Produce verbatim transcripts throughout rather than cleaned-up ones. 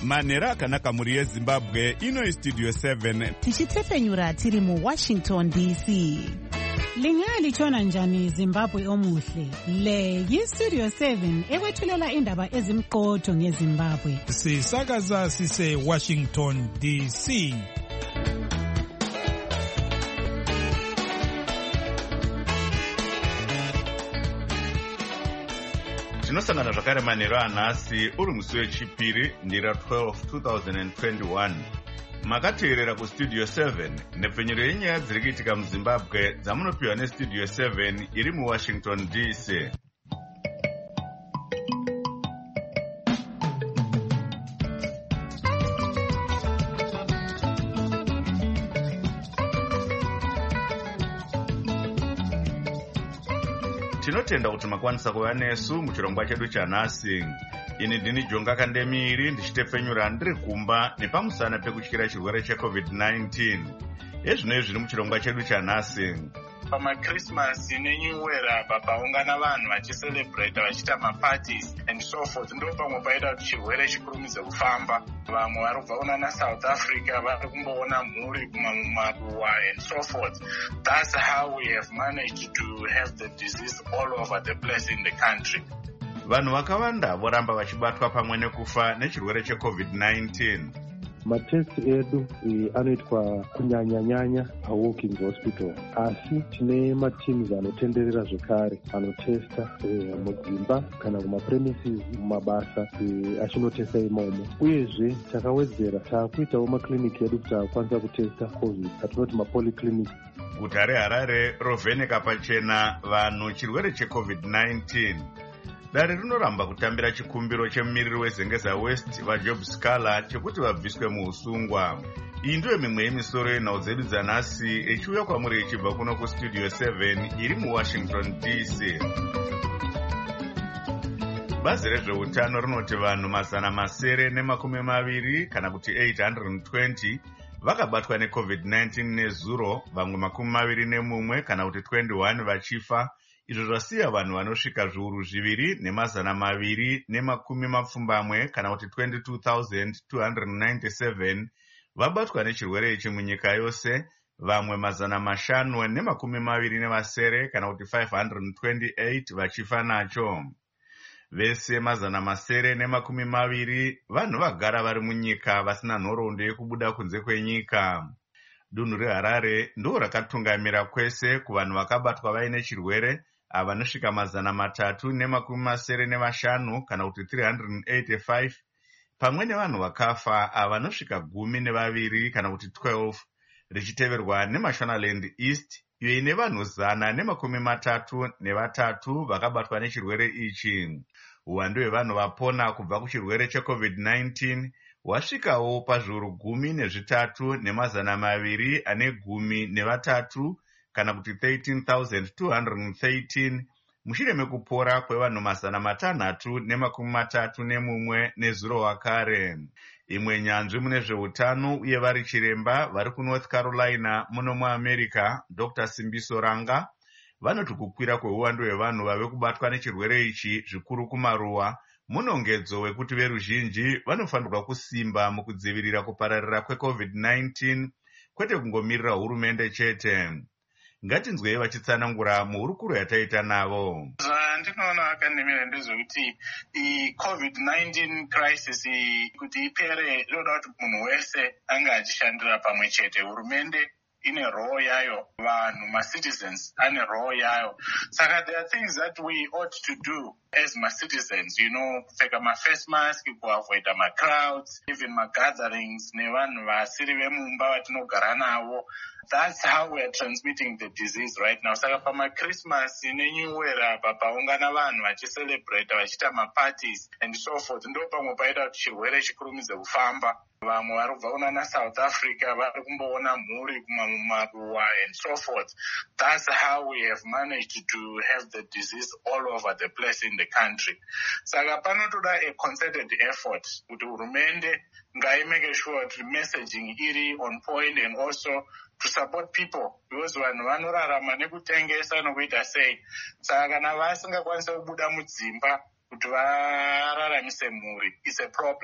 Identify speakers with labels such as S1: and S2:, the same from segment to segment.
S1: Manhero akanaka muri yeZimbabwe, ino istudio seven.
S2: Tichitefenyura tiri mu Washington D C.
S3: Lingalitshona njani Zimbabwe omuhle? Le yiStudio seven ekwethulela indaba ezimqotho ngeZimbabwe.
S4: Sisakaza sise Washington D C.
S1: Tinosangana zvakare manhero anhasi uri musi wechipiri ndira twelve twenty twenty-one. Makateerera kuStudio seven nepfenyuro yenyaya dziri kuitika muZimbabwe dzamunopiwa neStudio seven iri muWashington D C. Tinotenda kuti makwanisa kuva nesu muchirongwa chedu chanhasi. Ini ndini Jonga Kandemiri ndichitefenyura ndiri kumba nepamusana pekutyira chirwere checovid nineteen. Ezvino zviri muchirongwa chedu chanhasi.
S5: PamaChristmas neNew Year apa paungana vanhu vachicelebrate vachiita maparties and so forth, ndo pamwe paita kuti chirwere chikurumidze kufamba. Vamwe vari kubva kuna South Africa vari kumboona mhuri kumaruwa and so forth. That's how we have managed to have the disease all over the place in the country.
S1: Vanhu vakawanda voramba vachibatwa pamwe nekufa nechirwere checovid nineteen.
S6: Matesti edu e, anoitwa kunyanya-nyanya paWalking Hospital. Asi tine mateams anotenderera zvekare anotesta e, mudzimba kana kumapremises mumabasa e, achinotesta imomo. Uyezve takawedzera taakuitawo makliniki edu kuti akwanisa kutesta COVID, atinoti mapolyclinic.
S1: Guta reHarare rovheneka pachena vanhu chirwere checovid nineteen. Dare rinoramba kutambira chikumbiro chemumiriri weZengeza West vaJob Scala chekuti vabviswe muusungwa. Iyi ndiyo mimwe yemisoro yenhau dzedu dzanhasi ichiuya kwamuri ichibva kuno kuStudio seven iri muWashington D C. Bazi rezveutano rinoti vanhu mazana masere nemakumi maviri kana kuti eight hundred twenty vakabatwa necovid nineteen nezuro, vamwe makumi maviri nemumwe kana kuti twenty-one vachifa. Izvo zvasiya vanhu vanosvika zviuru zviviri nemazana maviri nemakumi mapfumbamwe kana kuti twenty-two thousand two hundred ninety-seven vabatwa nechirwere ichi munyika yose, vamwe mazana mashanu nemakumi maviri nevasere kana kuti five hundred twenty-eight vachifa nacho. Vese mazana masere nemakumi maviri vanhu vagara vari munyika vasina nhoroondo yekubuda kunze kwenyika. Dunhu reHarare ndo rakatungamira kwese kuvanhu vakabatwa vaine chirwere avanosvika mazana matatu nemakumi masere nevashanu kana kuti three hundred eighty-five, pamwe nevanhu vakafa avanosvika gumi nevaviri kana kuti twelve, richiteverwa neMashonaland East iyo ine vanhu zana nemakumi matatu nevatatu vakabatwa nechirwere ichi. Uwandu hwevanhu vapona kubva kuchirwere checovid nineteen wasvikawo pazviuru gumi nezvitatu nemazana maviri ane gumi nevatatu kana kuti thirteen thousand two hundred thirteen mushure mekupora kwevanhu mazana matanhatu nemakumi matatu nemumwe nezuro wakare. Imwe nyanzvi mune zveutano uye vari chiremba vari kuNorth Carolina muno muAmerica, Doctor Simbiso Ranga, vanoti kukwira kweuwandu hwevanhu vave kubatwa nechirwere ichi zvikuru kumaruwa munongedzo wekuti veruzhinji vanofanirwa kusimba mukudzivirira kupararira kwecovid nineteen, kwete kungomirira hurumende chete. Ngatinzwei vachitsanangura muhurukuro yataita navo.
S5: Zvandinoona Akandemiri ndezvekuti iCovid nineteen crisis kuti ipere inoda kuti munhu wese anga achishandira pamwe chete. Hurumende ine role yayo, vanhu ma-citizens ane role yayo. Saka there are things that we ought to do as ma-citizens, you know, kupfeka ma-face mask, kuavoida ma-crowds, even ma-gatherings nevanhu vasiri vemumba vatinogara navo. That's how we are transmitting the disease right now. Saka pamaChristmas neNew Year apa paungana vanhu vachicelebrate vachiita maparties and so forth, ndo pamwe paita kuti chirwere chikurumidze kufamba. Vamwe vari kubva kuna South Africa vari kumboona mhuri kumaruwa and so forth. That's how we have managed to have the disease all over the place in the country. Saka panotoda a concerted effort kuti hurumende ngaimake sure kuti messaging iri on point and also to support people, because vanhu vanorarama nekutengesa nokuita sei. Saka kana vasingakwanisa kubuda mudzimba kuti vararamise mhuri, it's a problem.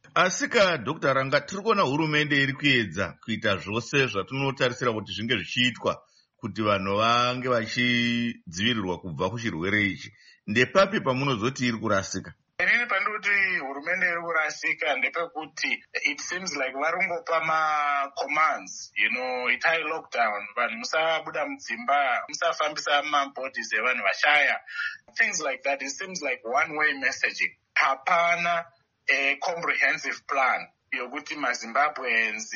S1: Asika Doctor Ranga, tiri kuona hurumende iri kuedza kuita zvose zvatinotarisira kuti zvinge zvichiitwa kuti vanhu vange vachidzivirirwa kubva kuchirwere ichi. Ndepapi pamunozoti iri kurasika?
S5: Inini pandoti hurumende iri kurasika ndepekuti it seems like varungopa ma-commands, you know, itai lockdown, vanhu musabuda mudzimba, musafambisa mabodies evanhu vashaya, things like that. It seems like one-way messaging. Hapana a comprehensive plan yokuti maZimbabweans,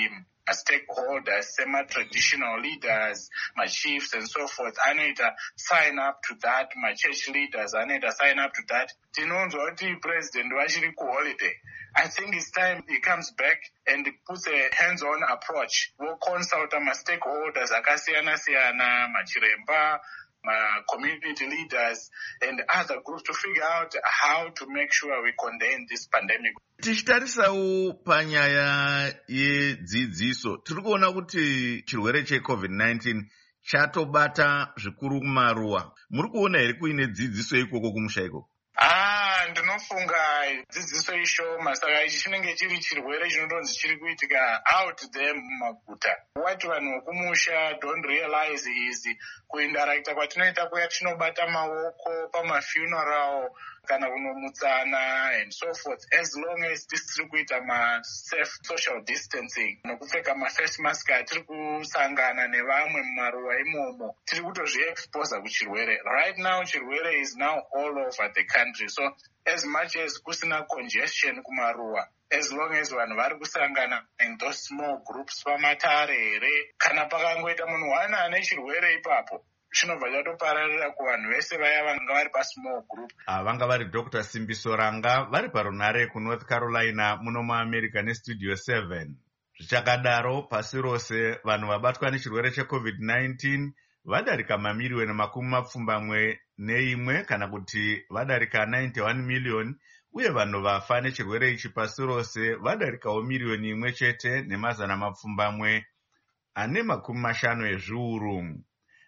S5: stakeholders, semi-traditional leaders, my chiefs and so forth, anoita sign up to that, my church leaders, anoita sign up to that. Tinonzwa kuti president wachiri kuholiday. I think it's time he comes back and puts a hands-on approach. We'll consult my stakeholders, akasiyana-siyana, machiremba, my community leaders and other groups to figure out how to make sure we contain this pandemic.
S1: Tichitarisawo panyaya yedzidziso, tiri kuona kuti chirwere checovid nineteen chatobata zvikuru kumaruwa. Muri kuona here kuine dzidziso ikoko kumusha ikoko?
S5: Ah, ndinofunga dzidziso ishoma, saka ichi chinenge chiri chirwere chinotonzi chiri kuitika out there mumaguta. What vanhu vokumusha don't realize is kuindarakita kwatinoita kuya tinobata maoko pamafuneral kana kunomutsana and so forth, as long as tisiri kuita ma-safe social distancing nokupfeka ma-face mask atiri kusangana nevamwe mumaruwa imomo, tiri kutozvi-expose kuchirwere. Right now chirwere is now all over the country, so as much as kusina congestion kumaruwa, as long as vanhu vari kusangana in those small groups pamatare here, kana pakangoita munhu wana ane chirwere ipapo, chinobva chatopararira kuvanhu vese vaya vanga vari pasmall group.
S1: Vanga vari Doctor Simbiso Ranga vari parunare kuNorth Carolina muno muAmerica nestudio seven. Zvichakadaro pasi rose vanhu vabatwa nechirwere checovid nineteen vadarika mamiliyoni makumi mapfumbamwe neimwe kana kuti vadarika ninety-one million, uye vanhu vafa nechirwere ichi pasi rose vadarikawo miliyoni imwe chete nemazana mapfumbamwe ane makumi mashanu ezviuru.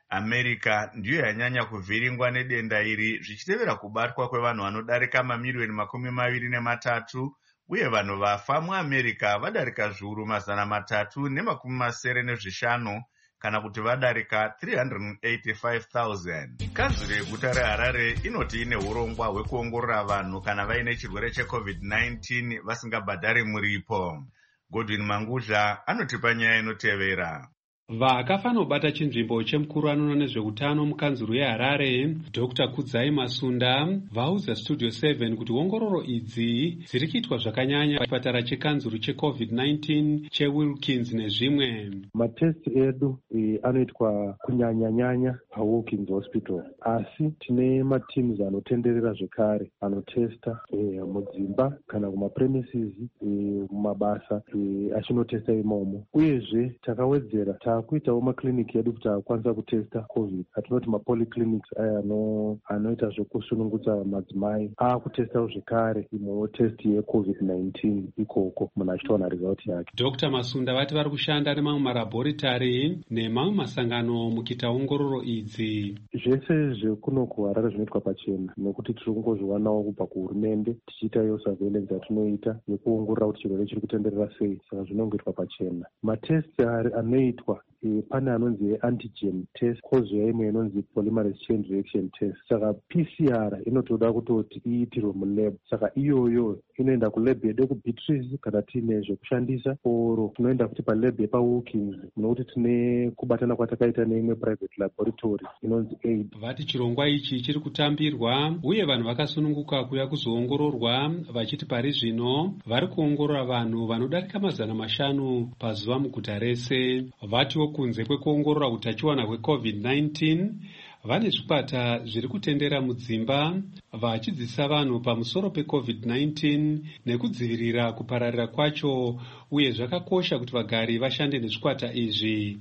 S1: America ndiyo yanyanya kuvhiringwa nedenda iri zvichitevera kubatwa kwevanhu vanodarika mamiliyoni makumi maviri nematatu, uye vanhu vafa muAmerica vadarika zviuru mazana matatu nemakumi masere nezvishanu kana kuti vadarika three hundred eighty-five thousand. Kanzuro yeguta reHarare inoti ine urongwa hwekuongorora vanhu kana vaine chirwere checovid nineteen vasingabhadhari muripo. Godwin Mangudla anotipa nyaya inotevera.
S7: Vakafa nobata chinzvimbo chemukuru anoona nezveutano mukanzuro yeHarare, Doctor Kudzai Masunda, vaudza Studio seven kuti ongororo idzi dziri kuitwa zvakanyanya pachipatara chekanzuro checovid nineteen cheWilkins nezvimwe.
S6: Matest edu e, anoitwa kunyanya-nyanya paWilkins Hospital, asi tine mateams anotenderera zvekare anotesta e, mudzimba kana kumapremises e, mumabasa e, achinotesta imomo. Uyezve takawedzera ta kuitawo makliniki edu kuti akwanisa kutesta covid, atinoti mapolyclinics aya anoita zvekusunungudza madzimai akutestawo zvekare imwewo test yecovid nineteen ikoko munhu achitowana result yake.
S7: Doctor Masunda vati vari kushanda nemamwe marabhoritari nemamwe masangano mukuita ongororo idzi.
S6: Zvese zvekuno kuHarare zvinoitwa pachena nekuti tiri kungozviwanawo kubva kuhurumende tichiita iyo surveillance yatinoita yekuongorora kuti chirwere chiri kutenderera sei, saka zvinongoitwa pachena. Matest anoitwa E, pane anonzi antigen test, kozoya imwe inonzi polymerase chain reaction test. Saka P C R inotoda kutoti iitirwe mulab, saka iyoyo inoenda kulab yedu kuBeatrice kana tiine zvekushandisa, oro tinoenda kuti palab yepaWilkins nokuti tine kubatana kwatakaita neimwe private laboratory inonzi aid.
S7: Vati chirongwa ichi chiri kutambirwa uye vanhu vakasununguka kuya kuzoongororwa, vachiti pari zvino vari kuongorora vanhu vanodarika mazana mashanu pazuva muguta rese. Vatiwo kunze kwekuongorora utachiwana hwecovid nineteen, vane zvikwata zviri kutendera mudzimba vachidzidzisa vanhu pamusoro pecovid nineteen nekudzivirira kupararira kwacho, uye zvakakosha kuti vagari vashande nezvikwata izvi.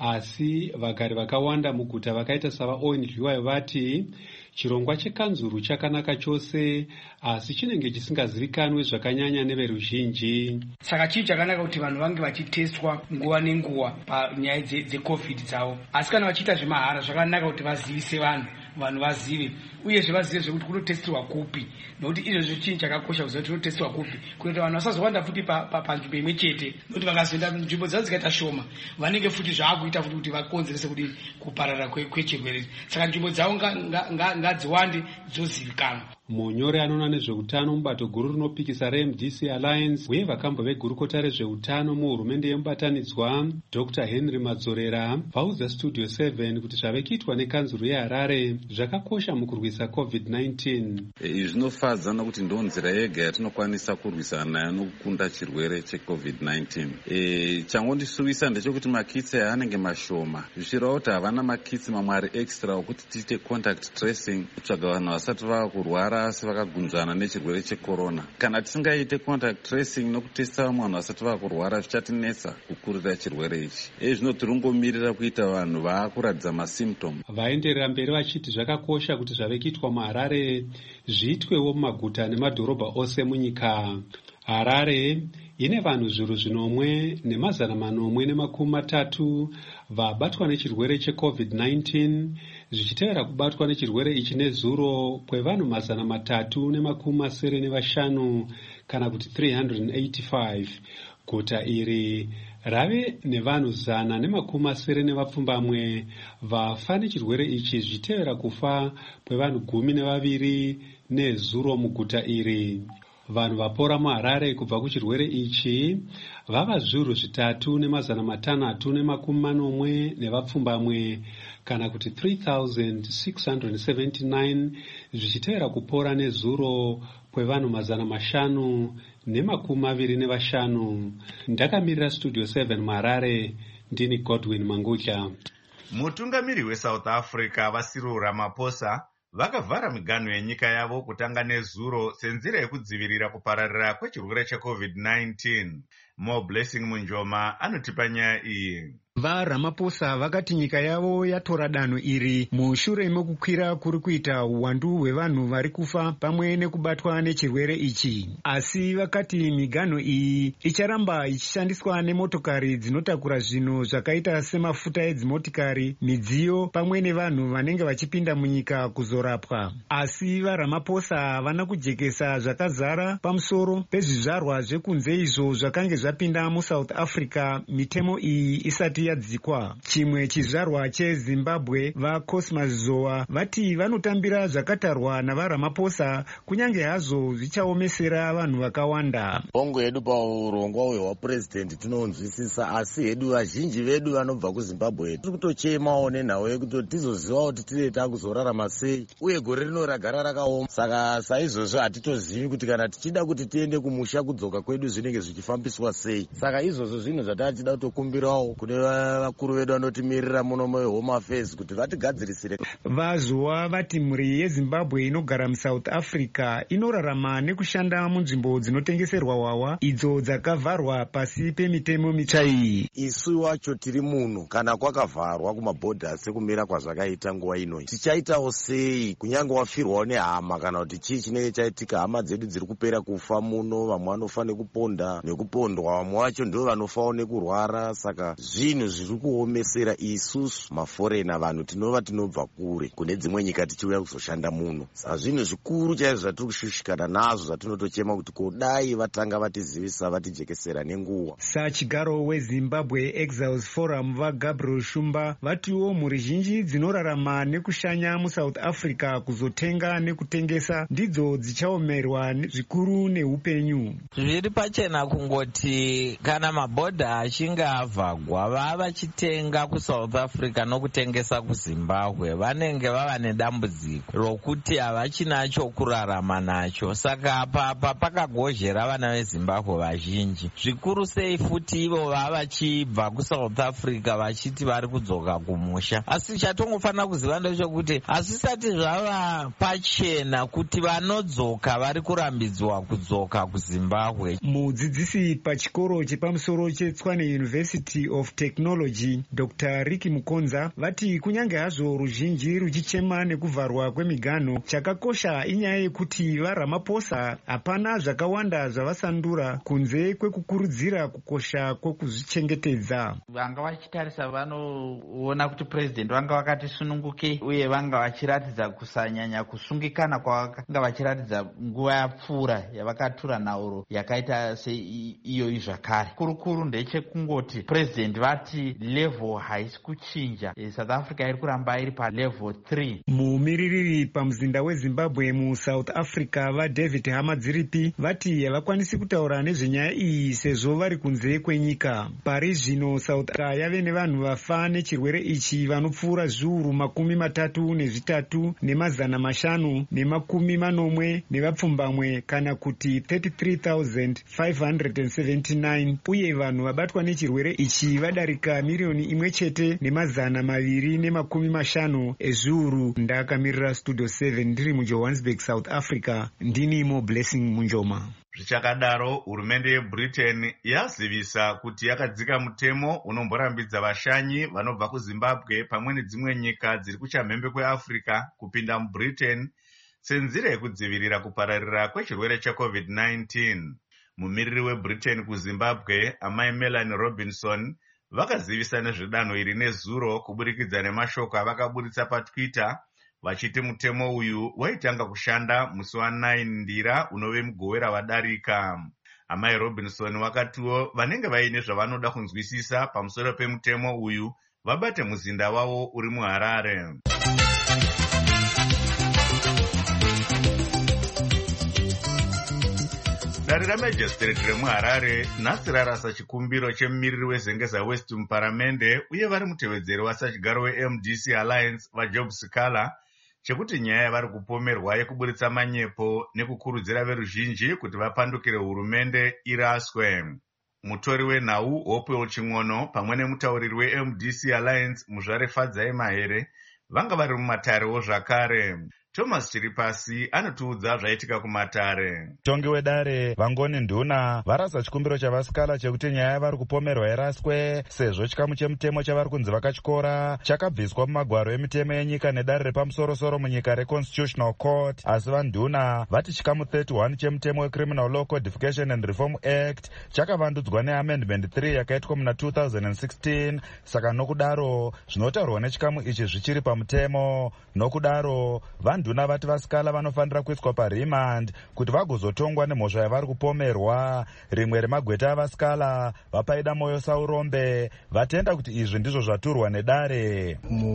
S7: Asi vagari vakawanda muguta vakaita savaO N G Y vati chirongwa chekanzuru chakanaka chose, asi chinenge chisingazivikanwe zvakanyanya neveruzhinji.
S8: Saka chii chakanaka kuti vanhu vange vachitestwa nguva nenguva panyaya dzecovid dzavo, asi kana vachiita zvemahara zvakanaka kuti vazivise vanhu vanhu vazive uyezve vazive zvekuti kunotestirwa kupi, nokuti izvozvo chinhu chakakosha kuziva kuti kunotestirwa kupi kunoita vanhu vasazowanda futi panzvimbo imwe chete, nokuti vakazoenda nzvimbo dzavo dzikaita shoma vanenge futi zvaakuita futi kuti vakonzerese kuti kuparara kwechirwere. Saka nzvimbo dzavo ngadziwande dzozivikanwa.
S7: Munyori anoona nezveutano mubato guru rinopikisa reM D C Alliance uye vakambo vegurukota rezveutano muhurumende yemubatanidzwa Doctor Henry Madzorera vaudza Studio seven kuti zvave kuitwa nekanzuro yeHarare zvakakosha mukurwisa COVID nineteen.
S9: Izvi zvinofadza nokuti ndo nzira yega yatinokwanisa kurwisana nayo nokukunda chirwere cheCovid nineteen. E, changondisuvisa ndechekuti makitsi anenge mashoma zvichireva kuti havana makitsi mamwe ari extra okuti tiite contact tracing kutsvaga vanhu vasati vava kurwara asi vakagunzvana nechirwere checorona. Kana tisingaite contact tracing nokutesta vamwe vanhu vasati vava kurwara zvichatinetsa kukurira chirwere ichi. Izvi zvinotirungomirira kuita vanhu vaakuratidza masymptom.
S7: Vaenderera mberi vachiti zvakakosha kuti zvave kuitwa muHarare zviitwewo mumaguta nemadhorobha ose munyika. Harare ine vanhu zviuru zvinomwe nemazana manomwe nemakumi matatu vabatwa nechirwere cheCovid nineteen zvichitevera kubatwa nechirwere ichi nezuro kwevanhu mazana matatu nemakumi masere nevashanu kana kuti three hundred eighty-five. Guta iri rave nevanhu zana nemakumi masere nevapfumbamwe vafa nechirwere ichi zvichitevera kufa kwevanhu gumi nevaviri nezuro muguta iri. Vanhu vapora muHarare kubva kuchirwere ichi vava zviuru zvitatu nemazana matanhatu nemakumi manomwe nevapfumbamwe kana kuti three thousand six hundred seventy-nine zvichitevera kupora nezuro kwevanhu mazana mashanu nemakumi maviri nevashanu. Ndakamirira Studio seven muHarare, ndini Godwin Mangutya.
S1: Mutungamiri weSouth Africa Cyril Ramaphosa vakavhara miganho yenyika yavo kutanga nezuro senzira yekudzivirira kupararira kwechirwere cheCovid nineteen. Mo Blessing Munjoma anotipa nyaya iyi.
S10: VaRamaphosa vakati nyika yavo yatora danho iri mushure mekukwira kuri kuita uwandu hwevanhu vari kufa pamwe nekubatwa nechirwere ichi. Asi vakati miganho iyi icharamba ichishandiswa nemotokari dzinotakura zvinhu zvakaita semafuta edzimotikari, midziyo pamwe nevanhu vanenge vachipinda munyika kuzorapwa. Asi vaRamaphosa havana kujekesa zvakazara pamusoro pezvizvarwa zvekunze izvo zvakange zvapinda muSouth Africa mitemo iyi isati yadzikwa. Chimwe chizvarwa cheZimbabwe vaCosmas Zoa vati vanotambira zvakatarwa navaRamaphosa kunyange hazvo zvichaomesera vanhu vakawanda.
S11: Bongo yedu paurongwa hwewapurezidendi tinonzwisisa, asi hedu vazhinji vedu vanobva kuZimbabwe tiri kutochemawo nenhau yekuti tizoziva kuti tiri takuzorarama sei uye gore rino ragara rakaoma. Saka saizvozvo hatitozivi kuti kana tichida kuti tiende kumusha kudzoka kwedu zvinenge zvichifambiswa sei. Saka izvozvo zvinhu zvatatichida kutokumbirawo kune vakuru vedu vanotimirira muno muHome Affairs kuti vatigadzirisire.
S10: Vazoa vati mhuri yeZimbabwe inogara muSouth Africa inorarama nekushanda munzvimbo dzinotengeserwa hwahwa idzo dzakavharwa pasi pemitemo mitsva iyi.
S11: Isu wacho tiri muno kana kwakavharwa kumabhodha sekumira kwazvakaita nguva ino, tichaitawo sei kunyange wafirwawo nehama kana kuti chii chinenge chaitika? Hama dzedu dziri kupera kufa muno, vamwe vanofa nekupondwa nekupondwa, vamwe vacho ndio vanofawo nekurwara. Saka zvinhu zviri kuomesera isusu maforena, vanhu tinova tinobva kure kune dzimwe nyika tichiuya kuzoshanda muno. Saka zvinhu zvikuru chaizvo zvatiri kushushikana nazvo zvatinotochema kuti kodai vatanga vatizivisa vatijekesera nenguva.
S10: Sachigaro weZimbabwe Exiles Forum vaGabriel Shumba vatiwo mhuri zhinji dzinorarama nekushanya muSouth Africa kuzotenga nekutengesa ndidzo dzichaomerwa zvikuru neupenyu.
S12: Zviri pachena kungoti kana mabhodha achinge avhagwa vava vachitenga kuSouth Africa nokutengesa kuZimbabwe vanenge vava nedambudziko rokuti havachina chokurarama nacho. Saka papa pakagozhera vana veZimbabwe vazhinji, zvikuru sei futi ivo vava vachibva kuSouth Africa vachiti vari kudzoka kumusha. Asi chatongofanira kuziva ndechekuti hazvisati zvava pachena kuti vanodzoka vari kurambidzwa kudzoka kuZimbabwe.
S10: Mudzidzisi pachikoro chepamusoro cheTshwane University of Technology Technology Doctor Ricky Mukonza vati kunyange hazvo ruzhinji ruchichema nekuvharwa kwemiganho, chakakosha inyaya yekuti vaRamaphosa hapana zvakawanda zvavasandura kunze kwekukurudzira kukosha kwekuzvichengetedza.
S13: Vanga vachitarisa vanoona kuti president vanga vakati sununguke uye vanga vachiratidza kusanyanya kusungikana kwavanga vachiratidza nguva yapfuura yavakatura nhauro yakaita seiyoyi zvakare. Kurukuru ndechekungoti president vati level haisi kuchinja, South Africa iri kuramba iri palevel three.
S10: Mumiririri pamuzinda weZimbabwe muSouth Africa vaDavid Hamadziripi vati havakwanisi kutaura nezvenyaya iyi sezvo vari kunze kwenyika. Pari zvino South Africa yave nevanhu vafa nechirwere ichi vanopfuura zviuru makumi matatu nezvitatu nemazana mashanu nemakumi manomwe nevapfumbamwe kana kuti thirty-three thousand five hundred seventy-nine, uye vanhu vabatwa nechirwere ichi vadarika miriyoni imwe chete nemazana maviri nemakumi mashanu ezviuru. Ndakamirira Studio seven ndiri muJohannesburg, South Africa. Ndini Mo Blessing Munjoma.
S1: Zvichakadaro, hurumende yeBritain yazivisa kuti yakadzika mutemo unomborambidza vashanyi vanobva kuZimbabwe pamwe nedzimwe nyika dziri kuchamhembe kweAfrica kupinda muBritain senzira yekudzivirira kupararira kwechirwere checovid nineteen. Mumiriri weBritain kuZimbabwe, amai Melanie Robinson, vakazivisa nezvedanho iri nezuro kuburikidza nemashoko avakaburitsa paTwitter vachiti mutemo uyu waitanga kushanda musi wa9 ndira unove mugowera wadarika. Amai Robinson vakatiwo vanenge vaine zvavanoda kunzwisisa pamusoro pemutemo uyu vabate muzinda wavo uri muHarare. Dare ramajistrate remuHarare nhasi rarasa chikumbiro chemumiriri weZengeza West muparamende uye vari mutevedzeri wasachigaro weM D C Alliance vaJob Sikala chekuti nyaya yavari kupomerwa yekuburitsa manyepo nekukurudzira veruzhinji kuti vapandukire hurumende iraswe. Mutori wenhau Hopewell Ching'ono pamwe nemutauriri weM D C Alliance Muzvare Fadzai Mahere vanga vari mumatarewo zvakare. Thomas Chiripasi anotiudza zvaitika kumatare.
S14: Tongi wedare Vangoni Nduna varasa chikumbiro chavasikala chekuti nyaya yavari kupomerwa iraswe sezvo chikamu chemutemo chavari kunzi vakachikora chakabviswa mumagwaro emitemo yenyika nedare repamusoro-soro munyika reConstitutional Court. Asi vaNduna vati chikamu thirty-one chemutemo weCriminal Law Codification and Reform Act chakavandudzwa neamendment three yakaitwa muna two thousand sixteen. Saka nokudaro zvinotaurwa nechikamu ichi zvichiri pamutemo. Nokudaro vaNduna vati vasikala vanofanira kuiswa paremand kuti vagozotongwa nemhosva yavari kupomerwa. Rimwe remagweta avasikala vapaida Moyo Saurombe vatenda kuti izvi ndizvo zvaturwa nedare.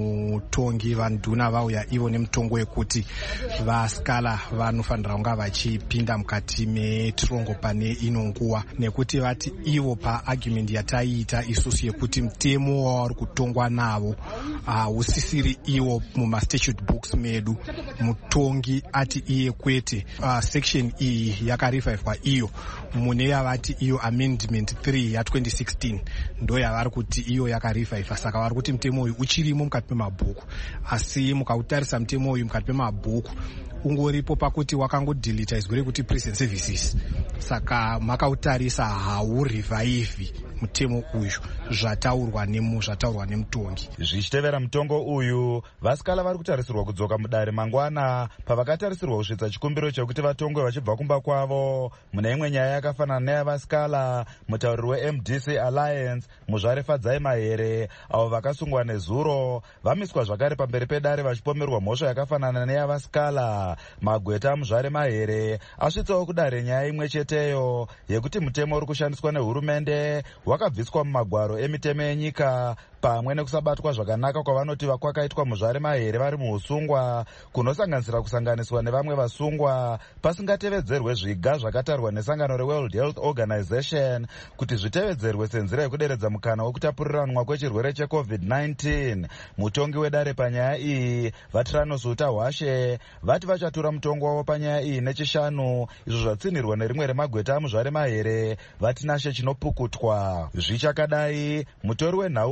S15: Mutongi vaNduna vauya ivo nemutongo wekuti vasikala vanofanira kunga vachipinda mukati metirongo pane ino nguva, nekuti vati ivo paargument yataiita isusu yekuti mutemo wavari kutongwa navo hausisiri uh, ivo mumastatute books medu. Mutongi ati iye kwete uh, section iyi yakarevivwa iyo mune yavati iyo amendment three ya twenty sixteen ndo yavari kuti iyo yakarevivwa. Saka vari kuti mutemo uyu uchirimo mukati memabhuku, asi mukautarisa mutemo uyu mukati memabhuku ungoripo pakuti wakangodilita izwi rekuti prison services. Saka makautarisa haurevivhi mutemo uyu zvataurwa nemu zvataurwa nemutongi.
S14: Zvichitevera mutongo uyu vasikala vari kutarisirwa kudzoka mudare mangwana pavakatarisirwa kusvitsa chikumbiro chekuti vatongwe vachibva kumba kwavo. Mune imwe nyaya yakafanana neyavasikala, mutauriri weM D C Alliance Muzvare Fadzai Mahere avo vakasungwa nezuro vamiswa zvakare pamberi pedare vachipomerwa mhosva yakafanana neyavasikala. Magweta Muzvare Mahere asvitsawo kudare nyaya imwe cheteyo yekuti mutemo uri kushandiswa nehurumende wakabviswa mumagwaro emitemo yenyika pamwe nekusabatwa zvakanaka kwavanoti kwakaitwa Muzvare Mahere vari muusungwa kunosanganisira kusanganiswa nevamwe vasungwa pasingatevedzerwe zviga zvakatarwa nesangano reWorld Health Organization kuti zvitevedzerwe senzira yekuderedza mukana wekutapuriranwa kwechirwere checovid nineteen. Mutongi wedare panyaya iyi Vatranos Utahwashe vati vachatura mutongo wavo panyaya iyi nechishanu, izvo zvatsinirwa nerimwe remagweta aMuzvare Mahere vati nashe chinopukutwa. Zvichakadai mutori wenhau Hopo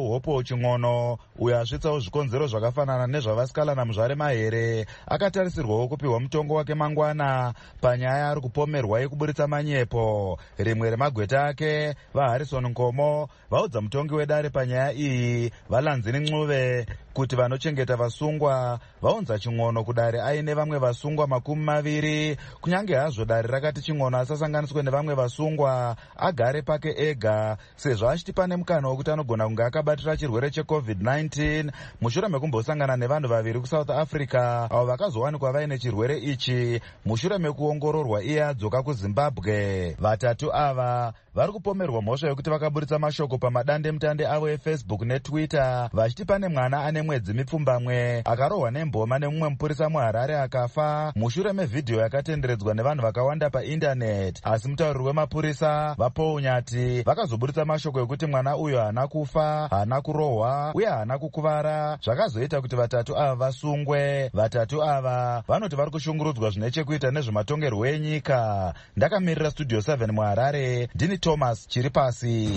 S14: Paul Chingono uyo asvitsawo zvikonzero zvakafanana nezvavasikala naMuzvare Mahere akatarisirwawo kupiwa mutongo wake mangwana panyaya ari kupomerwa yekuburitsa manyepo. Rimwe remagweta ake vaHarrison Nkomo vaudza mutongi wedare panyaya iyi Valanzini Ncube kuti vanochengeta vasungwa vaunza Chingono kudare aine vamwe vasungwa makumi maviri, kunyange hazvo dare rakati Chingono asasanganiswe nevamwe vasungwa agare pake ega sezvo achiti pane mukana wekuti anogona kunge akabatira chirwere checovid nineteen mushure mekumbosangana nevanhu vaviri kuSouth Africa avo vakazowanikwa vaine chirwere ichi mushure mekuongororwa iye adzoka kuZimbabwe. Vatatu ava vari kupomerwa mhosva yokuti vakaburitsa mashoko pamadande mutande avo eFacebook neTwitter vachiti pane mwana ane mwedzi mipfumbamwe akarohwa nemboma nemumwe mupurisa muHarare akafa mushure mevhidhiyo yakatenderedzwa nevanhu vakawanda paindaneti. Asi mutauriri wemapurisa vaPaul Nyati vakazoburitsa mashoko yokuti mwana uyo haana kufa, haana kurohwa uye haana kukuvara, zvakazoita kuti vatatu ava vasungwe. Vatatu ava vanoti vari kushungurudzwa zvine chekuita nezvematongerwo enyika. Ndakamirira Studio seven muHarare, ndini Thomas Chiripasi.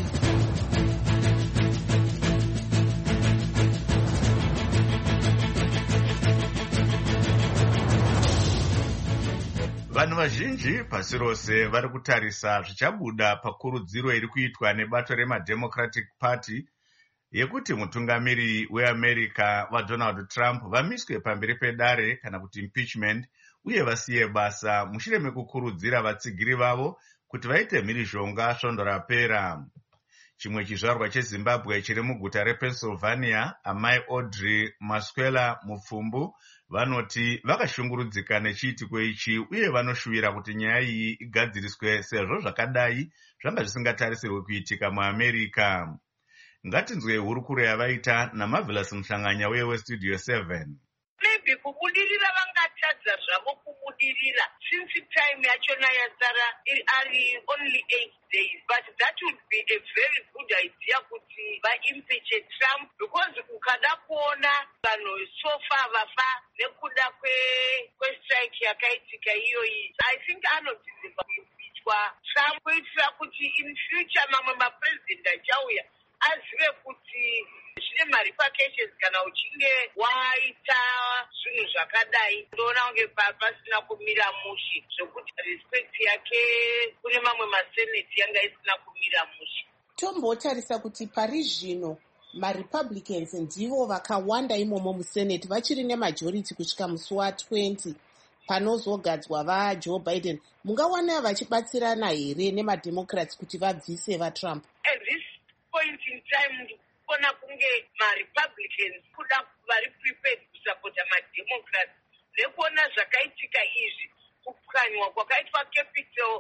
S1: Vanhu vazhinji pasi rose vari kutarisa zvichabuda pakurudziro iri kuitwa nebato remademocratic party yekuti mutungamiri weAmerica vaDonald Trump vamiswe pamberi pedare kana kuti impeachment uye vasiye basa mushure mekukurudzira vatsigiri vavo kuti vaite mhirizhonga svondo rapera. Chimwe chizvarwa cheZimbabwe chiri muguta rePennsylvania, amai Audrey Maswela Mupfumbu vanoti vakashungurudzika nechiitiko ichi uye vanoshuvira kuti nyaya iyi igadziriswe sezvo zvakadai zvanga zvisingatarisirwe kuitika muAmerica. Ngatinzwe hurukuro yavaita naMarvelous Mhlanganya uye weStudio seven.
S16: Maybe kubudirira vangatadza zvavo kubudirira since time yachona yazara ari only eight days, but that would be a very good idea kuti vaimpeach Trump, because ukada kuona vanhu so far vafa nekuda kwestrike yakaitika iyoyi, I think anodzidzirwa kuimpeachwa Trump kuitira kuti in future mamwe mapresident achauya azive kuti zvine marifications kana uchinge waita zvinhu zvakadai. Ndoona kunge pasina kumira mushe zvokuti respect yake kune mamwe maseneti yanga isina kumira mushe.
S2: Tombotarisa kuti pari zvino maRepublicans ndivo vakawanda imomo museneti vachiri nemajority kusvika musi wa20 panozogadzwa vaJoe Biden. Mungawana vachibatsirana here nemademocrats kuti vabvise vaTrump?
S16: At this point in time kona kunge maRepublicans kuda vari prepared kusapota mademocrats nekuona zvakaitika izvi, kupwanywa kwakaitwa capital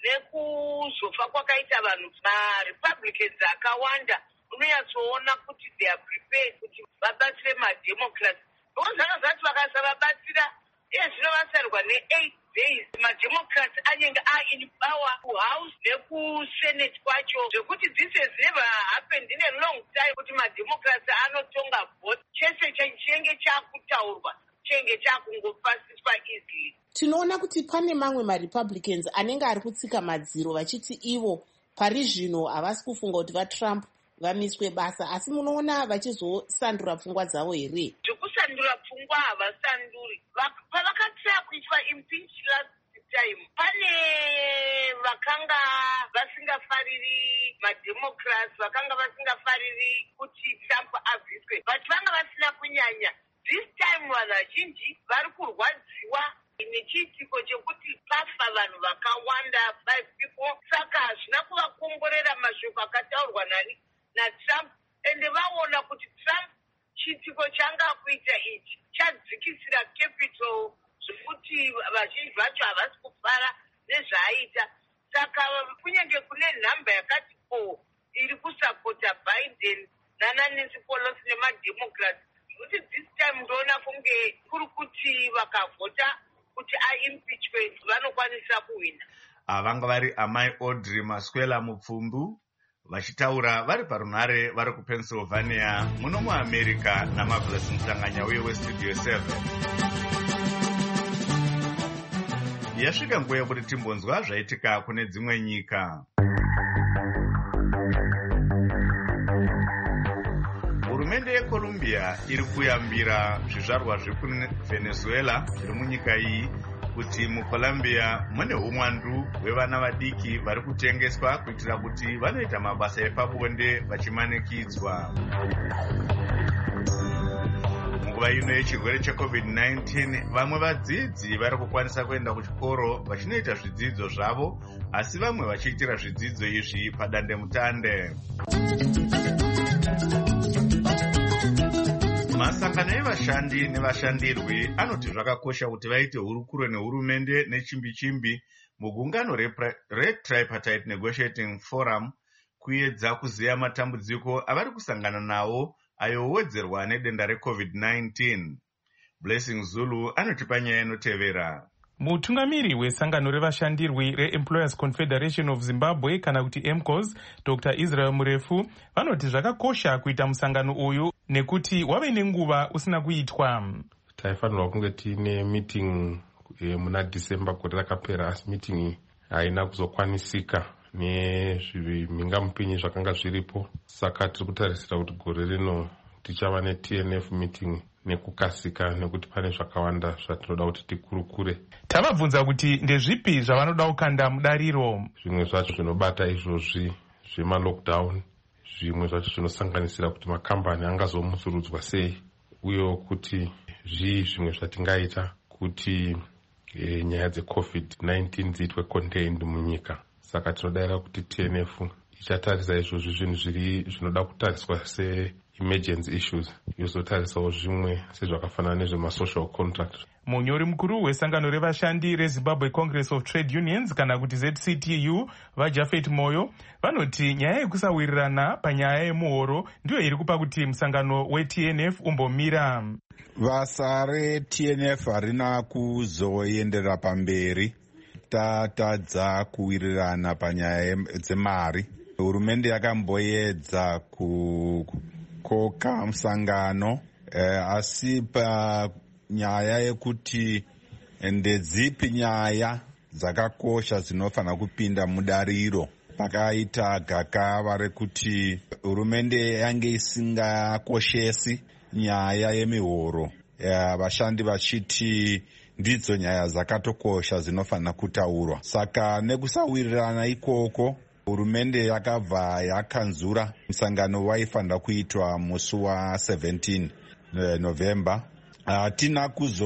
S16: nekuzofa kwakaita vanhu. MaRepublicans akawanda unoyatsoona kuti they are prepared kuti vabatsire mademocrats, because zvanga zvati vakasavabatsira iye zvino vasarwa ne-eight days mademocrats anenge ain power kuhouse nekusenate kwacho, zvekuti this has never happened in a long time kuti mademocrats anotonga vote. Chese chinenge chakutaurwa chinenge chakungopasiswa easily.
S2: Tinoona kuti pane mamwe maRepublicans anenge ari kutsika madziro vachiti ivo pari zvino havasi kufunga kuti vaTrump vamiswe basa, asi munoona vachizosandura pfungwa dzavo here?
S16: Zvekusandura pfungwa havasanduri. Pavakatsaya kuitwa impeach last time, pane vakanga vasingafariri mademocrats, vakanga vasingafariri kuti Trump abviswe, but vanga vasina kunyanya. This time vanhu vazhinji vari kurwadziwa nechiitiko chekuti pafa vanhu vakawanda, five people. Saka hazvina kuvakomborera mashoko akataurwa nani naTrump, ende vaona kuti Trump chiitiko changa kuita ichi chadzikisira capital zvekuti vazhinji vacho havasi kufara nezvaaita. Saka kunyange kune nhamba yakati po iri kusapota Biden naNancy Pelosi nemademocrats, kuti this time ndoona kunge kuri kuti vakavhota kuti aimpeachment vanokwanisa kuwina.
S1: Avanga vari amai Audrey Maswela Mupfumbu vachitaura vari parunhare vari kuPennsylvania muno muAmerica naMarvelous Mhlanganya uye weStudio seven. Yasvika nguva yekuti timbonzwa zvaitika kune dzimwe nyika. colombia iri kuyambira zvizvarwa zvekuvenezuela zviri munyika iyi kuti mucolombia mune umwandu hwevana vadiki vari kutengeswa kuitira kuti vanoita mabasa epabonde vachimanikidzwa. Munguva ino yechirwere checovid nineteen vamwe vadzidzi vari kukwanisa kuenda kuchikoro vachinoita zvidzidzo zvavo, asi vamwe vachiitira zvidzidzo izvi padandemutande. Masangano evashandi nevashandirwi anoti zvakakosha kuti vaite hurukuro nehurumende nechimbi-chimbi mugungano reTripartite Negotiating Forum kuedza kuziya matambudziko avari kusangana nawo ayo owedzerwa nedenda recovid nineteen. Blessing Zulu anotipa nyaya inotevera.
S17: Mutungamiri wesangano revashandirwi reEmployers Confederation of Zimbabwe kana kuti E M C O S, Doctor Israel Murefu, vanoti zvakakosha kuita musangano uyu nekuti wave nenguva usina kuitwa.
S18: Taifanirwa kunge tiine meeting e, muna December kuti rakapera, asi meeting haina kuzokwanisika nezvimhingamupinyi zvakanga zviripo. Saka tiri kutarisira kuti gore rino tichava neT N F meeting nekukasika nekuti pane zvakawanda zvatinoda kuti tikurukure.
S17: Tavabvunza kuti ndezvipi zvavanoda kukanda mudariro.
S18: Zvimwe zvacho zvinobata izvozvi zvema-lockdown, zvimwe zvacho zvinosanganisira kuti makambani angazomusurudzwa sei, uye kuti zvii zvimwe zvatingaita kuti e, nyaya dzecovid nineteen dziitwe contained munyika. Saka tinodayira kuti T N F ichatarisa izvozvi zvinhu zviri zvinoda kutariswa se emergency issues, yozotarisawo zvimwe sezvakafanana nezvemasocial contract.
S17: Munyori mukuru wesangano revashandi reZimbabwe Congress of Trade Unions kana kuti Z C T U vaJafet Moyo vanoti nyaya yekusawirirana panyaya yemuhoro ndiyo iri kupa kuti musangano weT N F umbomira.
S19: Basa reT N F harina kuzoenderera pamberi. Tatadza kuwirirana panyaya dzemari. Hurumende yakamboedza kukoka musangano eh, asi panyaya yekuti ndedzipi nyaya dzakakosha dzinofana kupinda mudariro, pakaita gakava rekuti hurumende yange isingakoshesi nyaya yemihoro, vashandi vachiti ndidzo nyaya dzakatokosha dzinofana kutaurwa. Saka nekusawirirana ikoko hurumende yakabva yakanzura musangano waifanira kuitwa musi wa17 November. Hatina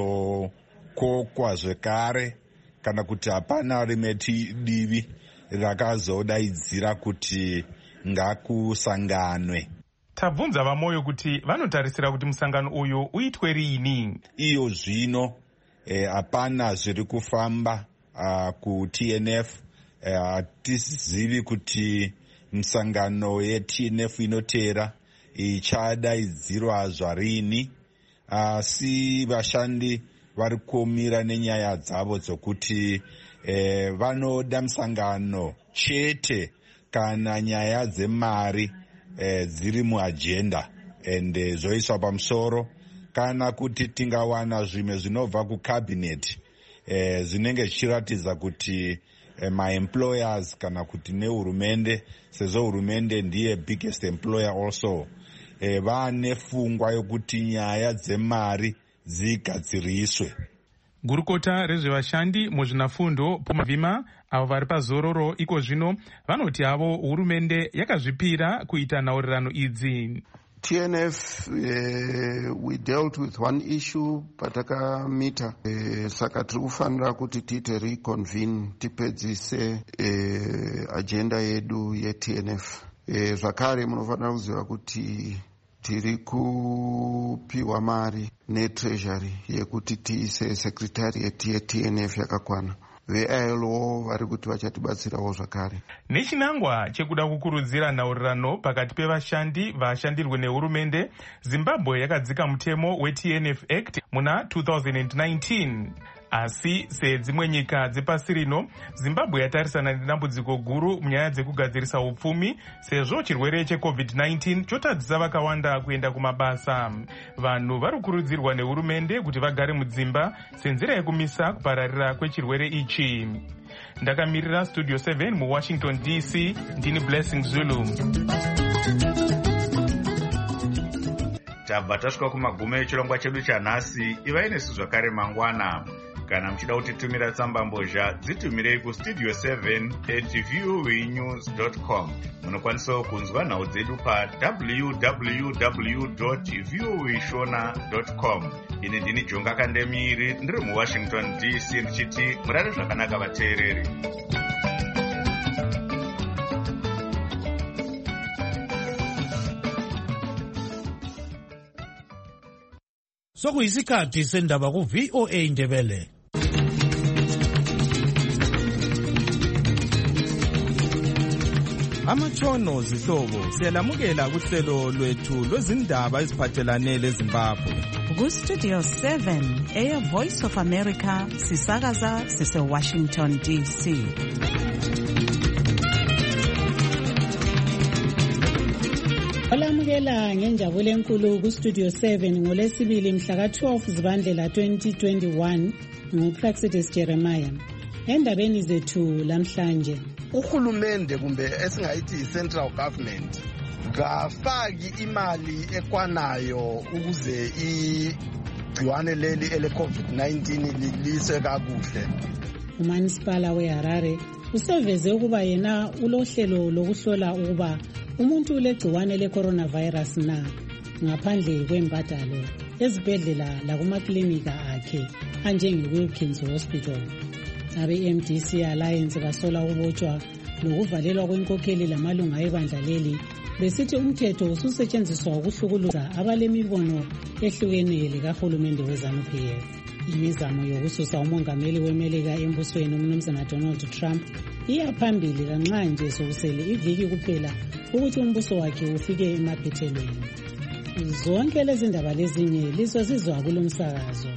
S19: kuzokokwa zvekare kana kuti hapana rimwe divi rakazodaidzira kuti ngakusanganwe.
S17: Tabvunza vaMoyo kuti vanotarisira kuti musangano uyu uitwe rini.
S19: Iyo zvino hapana eh, zviri kufamba uh, kuT N F. Hatizivi uh, kuti musangano yeT N F inotera ichadaidzirwa zvarini, asi uh, vashandi vari kuomira nenyaya dzavo dzokuti eh, vanoda musangano chete kana nyaya dzemari eh, dziri muagenda ende zvoiswa pamusoro, kana kuti tingawana zvimwe zvinobva kucabinet eh, zvinenge zvichiratidza kuti eh, maemployers kana kuti nehurumende, sezvo hurumende ndiye biggest employer also, eh, vane pfungwa yokuti nyaya dzemari dzigadziriswe.
S17: Gurukota rezvevashandi muzvinafundo Pomavima avo vari pazororo iko zvino vanoti havo hurumende yakazvipira kuita nhaurirano idzi.
S20: T N F, uh, we dealt with one issue patakamita, uh, saka tiri kufanira kuti tiite reconvene tipedzise uh, agenda yedu yeT N F. Uh, zvakare munofanira kuziva kuti tiri kupiwa mari netreasury yekuti tiise secretariat yeT N F yakakwana. ve-I L O vari kuti vachatibatsirawo zvakare.
S17: Nechinangwa chekuda kukurudzira nhaurirano pakati pevashandi vashandirwe nehurumende, Zimbabwe yakadzika mutemo weT N F Act muna two thousand nineteen. Asi sedzimwe nyika dzepasi rino, Zimbabwe yatarisana nedambudziko guru munyaya dzekugadzirisa upfumi sezvo chirwere checovid nineteen chotadzisa vakawanda kuenda kumabasa. Vanhu vari kukurudzirwa nehurumende kuti vagare mudzimba senzira yekumisa kupararira kwechirwere ichi. Ndakamirira Studio seven muWashington D C, ndini Blessing Zulu.
S1: tabva tasvika kumagumo echirongwa chedu chanhasi. Ivai nesu zvakare mangwana. Kana muchida kutitumira tsambambozha, dzitumirei kustudio seven at voa news dot com. Munokwanisawo kunzwa nhau dzedu pa w w w dot voa shona dot com. Ini ndini Jonga Kandemiri, ndiri muWashington D C ndichiti murare zvakanaka vateereri.
S21: Sokuyisikhathi sendaba ku-V O A Ndebele.
S22: Amatshono zihlobo siyalamukela kuhlelo lwethu lwezindaba eziphathelane leZimbabwe.
S23: Ku-Studio seven eya Voice of America sisakaza sise-Washington D C.
S3: Olamukela ngenjabulo enkulu ku-Studio seven ngolesibili mhla ka-twelve Zibandlela twenty twenty-one ngu-Praxidis Jeremiah. Endabeni zethu lamhlanje,
S24: uhulumende kumbe esingayithi i-central government ngafaki imali ekwanayo ukuze igciwane leli ele-COVID nineteen liliswe kakuhle.
S3: Umanisipala weHarare useveze ukuba yena ulohlelo lokuhlola ukuba umuntu ulegciwane le-coronavirus na ngaphandle kwembadalo ezibhedlela lakumaklinika akhe anjenge-Wilkins Hospital. Abe-M D C Alliance basola ukubotshwa nokuvalelwa kwenkokheli lamalunga ebandla leli besithi umthetho ususetshenziswa ukuhlukuluza abalemibono ehlukeneyo likahulumende we-ZANU-P F. Imizamo yokususa umongameli weMelika embusweni umnumzana Donald Trump iya phambili kanxa nje sokusele iviki kuphela ukuthi umbuso wakhe ufike emaphethelweni. Zonke lezi ndaba lezinye lisozizwa kulomsakazo.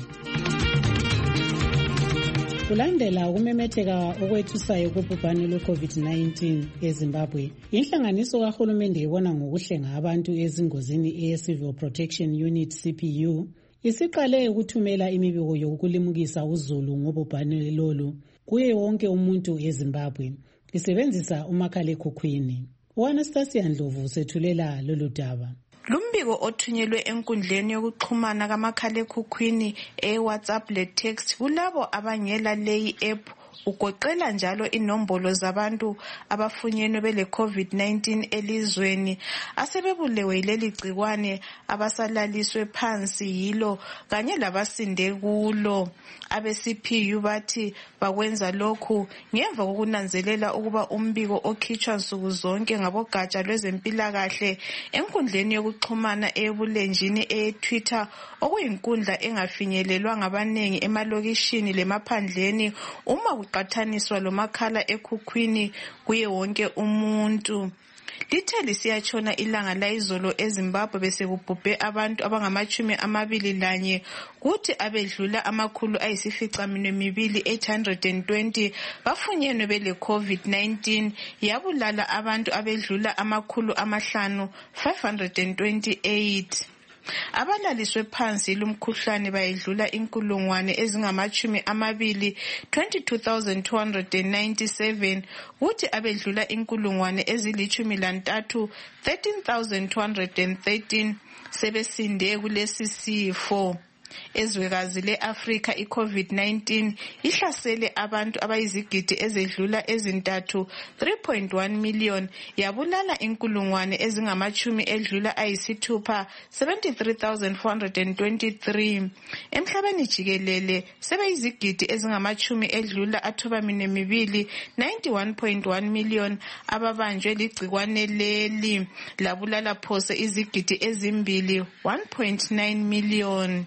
S3: Kulandela ukumemetheka okwethusayo kubhubhane lwe-COVID nineteen eZimbabwe, inhlanganiso kahulumende ibona ngokuhlenga abantu ezingozini eye-Civil Protection Unit C P U isiqale ukuthumela imibiko yokulimukisa uzulu ngobhubhane lolu kuye wonke umuntu eZimbabwe isebenzisa umakhalekhukhwini. U-Anastasia Ndlovu usethulela lolu daba.
S25: Lumbiko othunyelwe enkundleni yokuxhumana kamakhalekhukhwini e-WhatsApp le-text kulabo abangela leyi app ugoqela njalo inombolo zabantu abafunyenwe bele-COVID nineteen elizweni asebebulewe yileli gciwane abasalaliswe phansi yilo kanye labasinde kulo. Abe-C P U bathi bakwenza lokhu ngemva kokunanzelela ukuba umbiko okhitshwa nsuku zonke ngabogatsha lwezempilakahle enkundleni yokuxhumana eyobulenjini eye-Twitter okuyinkundla engafinyelelwa ngabanengi emalokishini lemaphandleni uma kuqathaniswa lomakhala ekhukhwini kuye wonke umuntu. Lithe lisiyatshona ilanga layizolo eZimbabwe besekubhubhe abantu abangamachumi amabili lanye kuthi abedlula amakhulu ayisificaminwembili eight hundred twenty bafunyenwe bele-COVID nineteen yabulala abantu abedlula amakhulu amahlanu five hundred twenty-eight. Abalaliswe phansi lumkhuhlane bayedlula inkulungwane ezingamachumi amabili twenty-two thousand two hundred ninety-seven kuthi abedlula inkulungwane ezilichumi lantathu thirteen thousand two hundred thirteen sebesinde kulesi sifo. Ezwekazi le-Afrika i-COVID nineteen ihlasele abantu abayizigidi ezedlula ezintathu three point one million yabulala inkulungwane ezingamachumi edlula ayisithupha seventy-three thousand four hundred twenty-three. Emhlabeni jikelele sebeyizigidi ezingamachumi edlula athobaminwembili ninety-one point one million ababanjwe ligciwane leli labulala phose izigidi ezimbili one point nine million.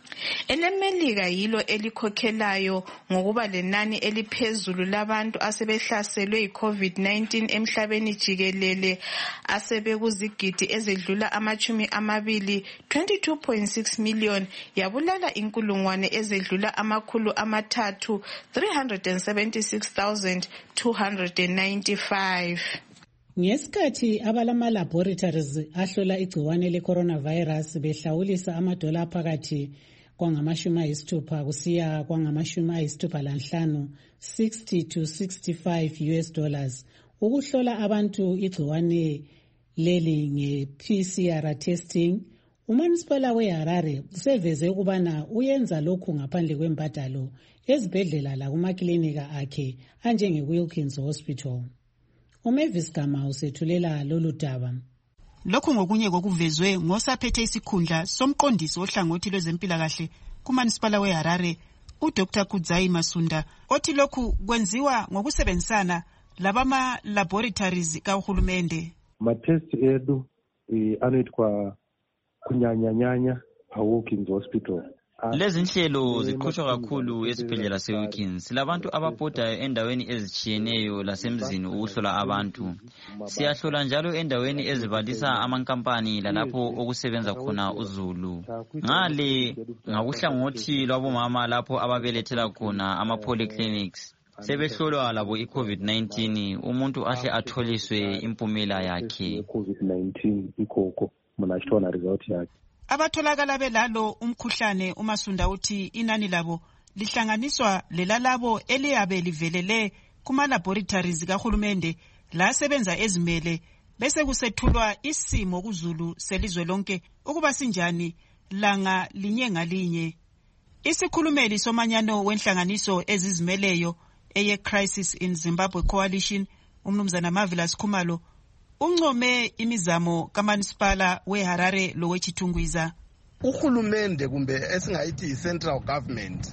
S25: EleMelika yilo elikhokhelayo ngokuba lenani eliphezulu labantu asebehlaselwe yi-COVID nineteen emhlabeni jikelele asebekuzigidi ezedlula amachumi amabili twenty-two point six million yabulala inkulungwane ezedlula amakhulu amathathu three hundred seventy-six thousand two hundred ninety-five.
S3: Ngesikhathi abalama laboratories ahlola igciwane le-coronavirus behlawulisa amadola phakathi kwangamashumi ayisithupha kusiya kwangamashumi ayisithupha lanhlanu sixty to sixty-five U S dollars ukuhlola abantu igciwane leli nge-P C R testing, umanisipala weHarare useveze ukubana uyenza lokhu ngaphandle kwembadalo ezibhedlela lakumaklinika akhe anjenge-Wilkins Hospital. uMavis Gama usethulela lolu daba.
S4: Lokhu ngokunye kokuvezwe ngosaphethe isikhundla somqondisi ohlangothi lwezempilakahle kumanisipala weHarare, uDr Kudzai Masunda, othi lokhu kwenziwa ngokusebenzisana labama laboratories kahulumende.
S5: Matest edu anoitwa kunyanyanyanya paWilkins Hospital.
S6: Lezi nhlelo ziqhutshwa kakhulu esibhedlela seWilkins. Labantu ababhodayo endaweni ezitshiyeneyo lasemzini ukuhlola abantu. Siyahlola njalo endaweni ezibalisa amankampani lalapho okusebenza khona uZulu. Ngale ngakuhlangothi lwabomama lapho ababelethela khona ama-polyclinics. Sebehlolwa labo i-COVID nineteen, umuntu ahle atholiswe impumela yakhe.
S5: COVID nineteen ikoko mna achitona result yakhe.
S4: Abatholakala belalo umkhuhlane uMasunda uthi inani labo lihlanganiswa lelalabo eliyabe livelele kuma laboratories kahulumende la sebenza ezimele bese kusethulwa isimo kuZulu selizwe lonke ukuba sinjani langa linye ngalinye. Isikhulumeli somanyano wenhlanganiso ezizimeleyo eye Crisis in Zimbabwe Coalition, umnumzana Marvelous Khumalo, uncome imizamo kamanisipala weHarare lowechithungwiza.
S24: Uhulumende kumbe esingayithi central government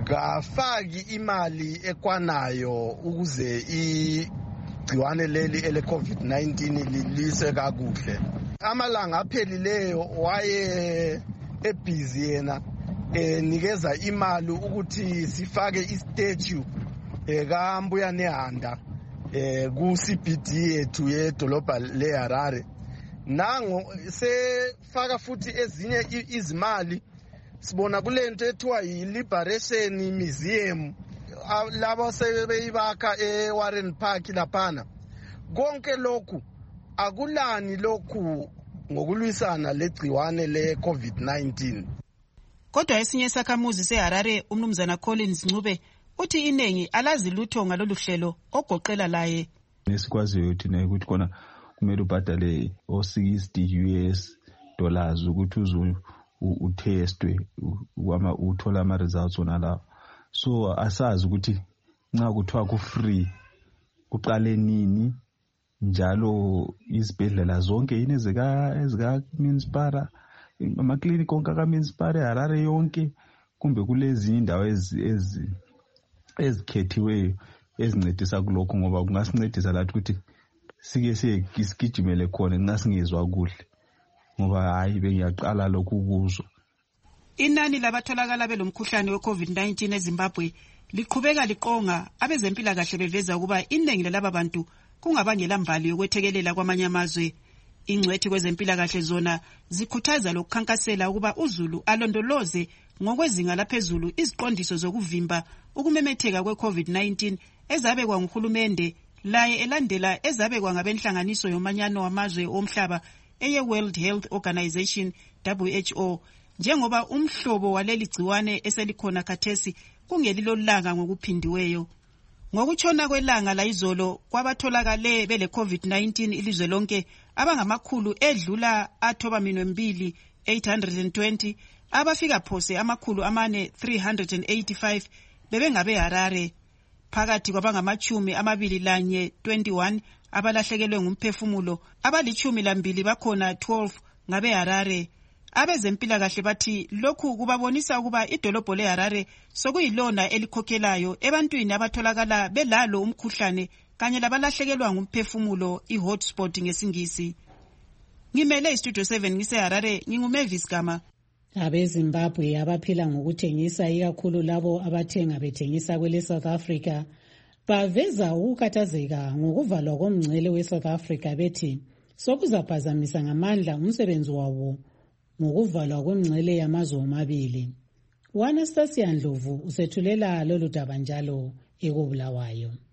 S24: ngafaki imali ekwanayo ukuze igciwane leli ele COVID nineteen lilise kakuhle. Amalanga aphelileyo waye ebusy yena enikeza imali ukuthi sifake istatue ekambuya nehanda eh ku C B D yethu yedolobha leHarare. Nango sefaka futhi ezinye izimali sibona kulento ethiwa yi-Liberation Museum labo sebeyibakha eWarren Park laphana. Konke lokhu akulani lokhu ngokulwisana legciwane le-COVID nineteen.
S4: Kodwa esinye sakhamuzi seHarare umnumzana Collins Ncube uthi inengi alazi lutho ngalolu hlelo ogoqela laye.
S8: Nesikwaziyo thina ukuthi khona kumele ubhadale o sixty U S dollars ukuthi uzu utestwe uma uthola ama results ona la. So asazi ukuthi nxa kuthiwa ku free kuqale nini njalo izibhedlela zonke yini ezika ezika municipal ama clinic onke ka municipal eHarare yonke kumbe kulezi indawo ezi ezikhethiweyo ezincedisa kulokho ngoba kungasincedisa lathi ukuthi sike sigijimele khona nxa singezwa kuhle ngoba hayi bengiyaqala lokhu kuzwa.
S4: Inani labatholakala belomkhuhlane we-COVID nineteen eZimbabwe liqhubeka liqonga, abezempilakahle beveza ukuba iningi lalaba bantu kungabangela mbali yokwethekelela kwamanye amazwe. Ingcwethi kwezempilakahle zona zikhuthaza lokukhankasela ukuba uZulu alondoloze ngokwezinga laphezulu iziqondiso zokuvimba ukumemetheka kwe-COVID nineteen ezabekwa nguhulumende, laye elandela ezabekwa ngabenhlanganiso yomanyano wamazwe omhlaba eye-World Health Organization W H O, njengoba umhlobo waleli gciwane eselikhona khathesi kungelilolanga ngokuphindiweyo. Ngokutshona kwelanga la izolo kwabatholakale bele COVID nineteen ilizwe lonke abangamakhulu edlula athoba minwe mbili eight hundred twenty, abafika phose amakhulu amane three hundred eighty-five bebengabe Harare. Phakathi kwabangamachumi amabili lanye twenty-one abalahlekelwe ngumphefumulo, abalichumi lambili bakhona twelve ngabe Harare. Abezempilakahle bathi lokhu kubabonisa ukuba idolobho leHarare sokuyilona elikhokhelayo ebantwini abatholakala belalo umkhuhlane kanye labalahlekelwa ngumphefumulo, i-hotspot ngesingisi. Ngimele istudio seven ngiseHarare, nginguMavis Gama.
S3: AbeZimbabwe abaphila ngokuthengisa ikakhulu labo abathenga bethengisa kwele South Africa baveza ukukhathazeka ngokuvalwa komngcele weSouth Africa bethi sokuzaphazamisa ngamandla umsebenzi wawo ngokuvalwa kwemngcele yamazwe omabili. Anastasia Ndlovu usethulela lolu daba njalo ekubulawayo.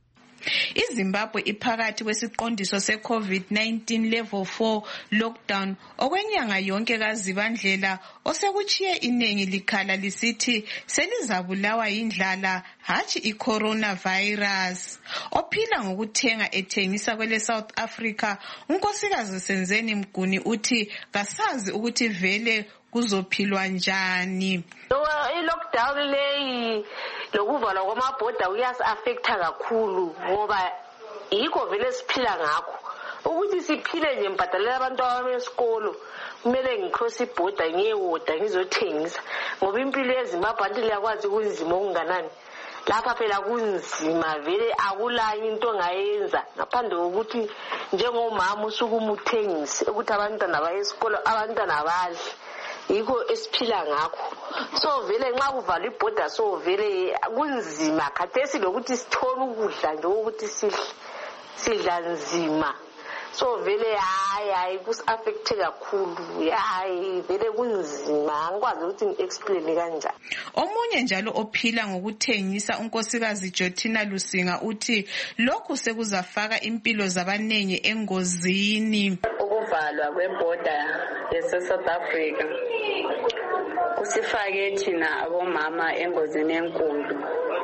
S25: iZimbabwe iphakathi kwesiqondiso se-COVID nineteen level four lockdown okwenyanga yonke kaZibandlela osekuchiye iningi likhala lisithi selizabulawa yindlala hatshi i-coronavirus. Ophila ngokuthenga ethengisa kwele South Africa unkosikazi Senzeni Mguni uthi kasazi ukuthi vele kuzophilwa njani.
S7: I-lockdown leyi lokuvalwa kwamabhoda kuyasi-affecta kakhulu ngoba yikho vele siphila ngakho. Ukuthi siphile nje mbhadalela abantwana besikolo kumele ngicross ibhoda ngiyewoda ngizothengisa ngoba impilo yeZimbabwe anti liyakwazi kunzima okunganani. Lapha phela kunzima vele akulayo into ongayenza ngaphandle kokuthi njengomama usuke umuthengisi ukuthi abantwana baye esikolo abantwana badle. Yikho esiphila ngakho. So vele nxa kuvalwa ibhoda so vele kunzima khathesi lokuthi sithole ukudla nje ukuthi sidle sidla nzima. So vele hayi hayi kusi-affecte kakhulu hayi vele kunzima angikwazi ukuthi ngi-explain kanjani.
S25: Omunye njalo ophila ngokuthengisa unkosikazi Jotina Lusinga uthi lokhu sekuzafaka impilo zabanengi engozini.
S9: Ukuvalwa kwebhoda yase-South Africa kusifake thina abomama engozini enkulu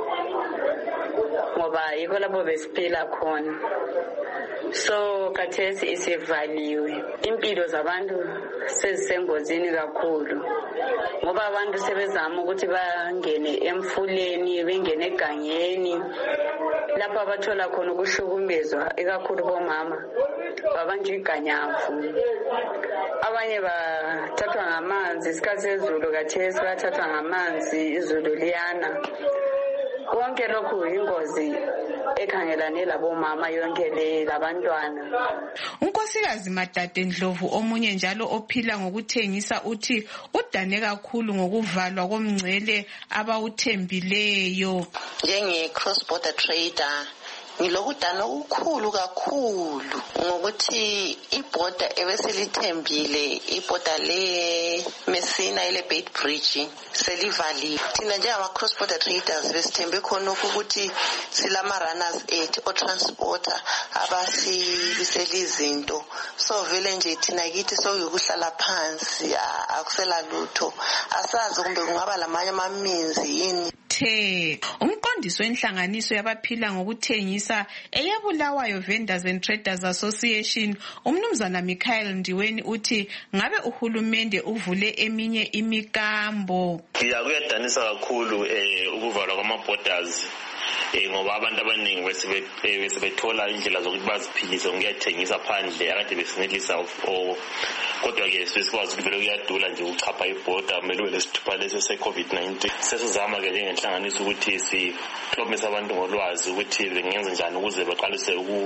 S9: ngoba yikho lapho besiphila khona. So khathesi isivaliwe impilo zabantu sezisengozini kakhulu ngoba abantu sebezama ukuthi bangene emfuleni bengene egangeni lapho abathola khona ukuhlukumezwa ikakhulu bomama babanjwa iganyavu. Abanye bathathwa ngamanzi isikhathi sezulu khathesi bathathwa ngamanzi izulu liyana. Konke lokhu ingozi ekhangelane labomama yonke le labantwana.
S25: Unkosikazi Madade Ndlovu omunye njalo ophila ngokuthengisa uthi udane kakhulu ngokuvalwa komngcele abawuthembileyo.
S11: Njenge cross border trader ngilokudana okukhulu kakhulu ngokuthi ibhoda ebeselithembile ibhoda le Messina ile Bait Bridge selivaliwe. Thina njengama cross border traders besithembe khona ukuthi silama runners aid o transporter abasibisela izinto. So vele nje thina kithi sokuhlala phansi akusela lutho asazi kumbe kungaba lamanye amaminzi yini.
S25: The umqondisi wenhlanganiso yabaphila ngokuthengisa eyabulawayo Vendors and Traders Association umnumzana Michael Ndiweni uthi ngabe uhulumende uvule eminye imikambo.
S12: Ya kuyadanisa kakhulu eh ukuvalwa kwama-borders eh ngoba abantu abaningi besebethola indlela zokuthi baziphilise ngokuyathengisa phandle akade besinelisa o kodwa ke sesikwazi ukuthi vele kuyadula nje ukuchapha ibhoda kumele lesithupha lesi se-COVID nineteen. Sesizama ke njengenhlanganiso ukuthi sixhomisa abantu ngolwazi ukuthi bengenza njani ukuze baqalise uku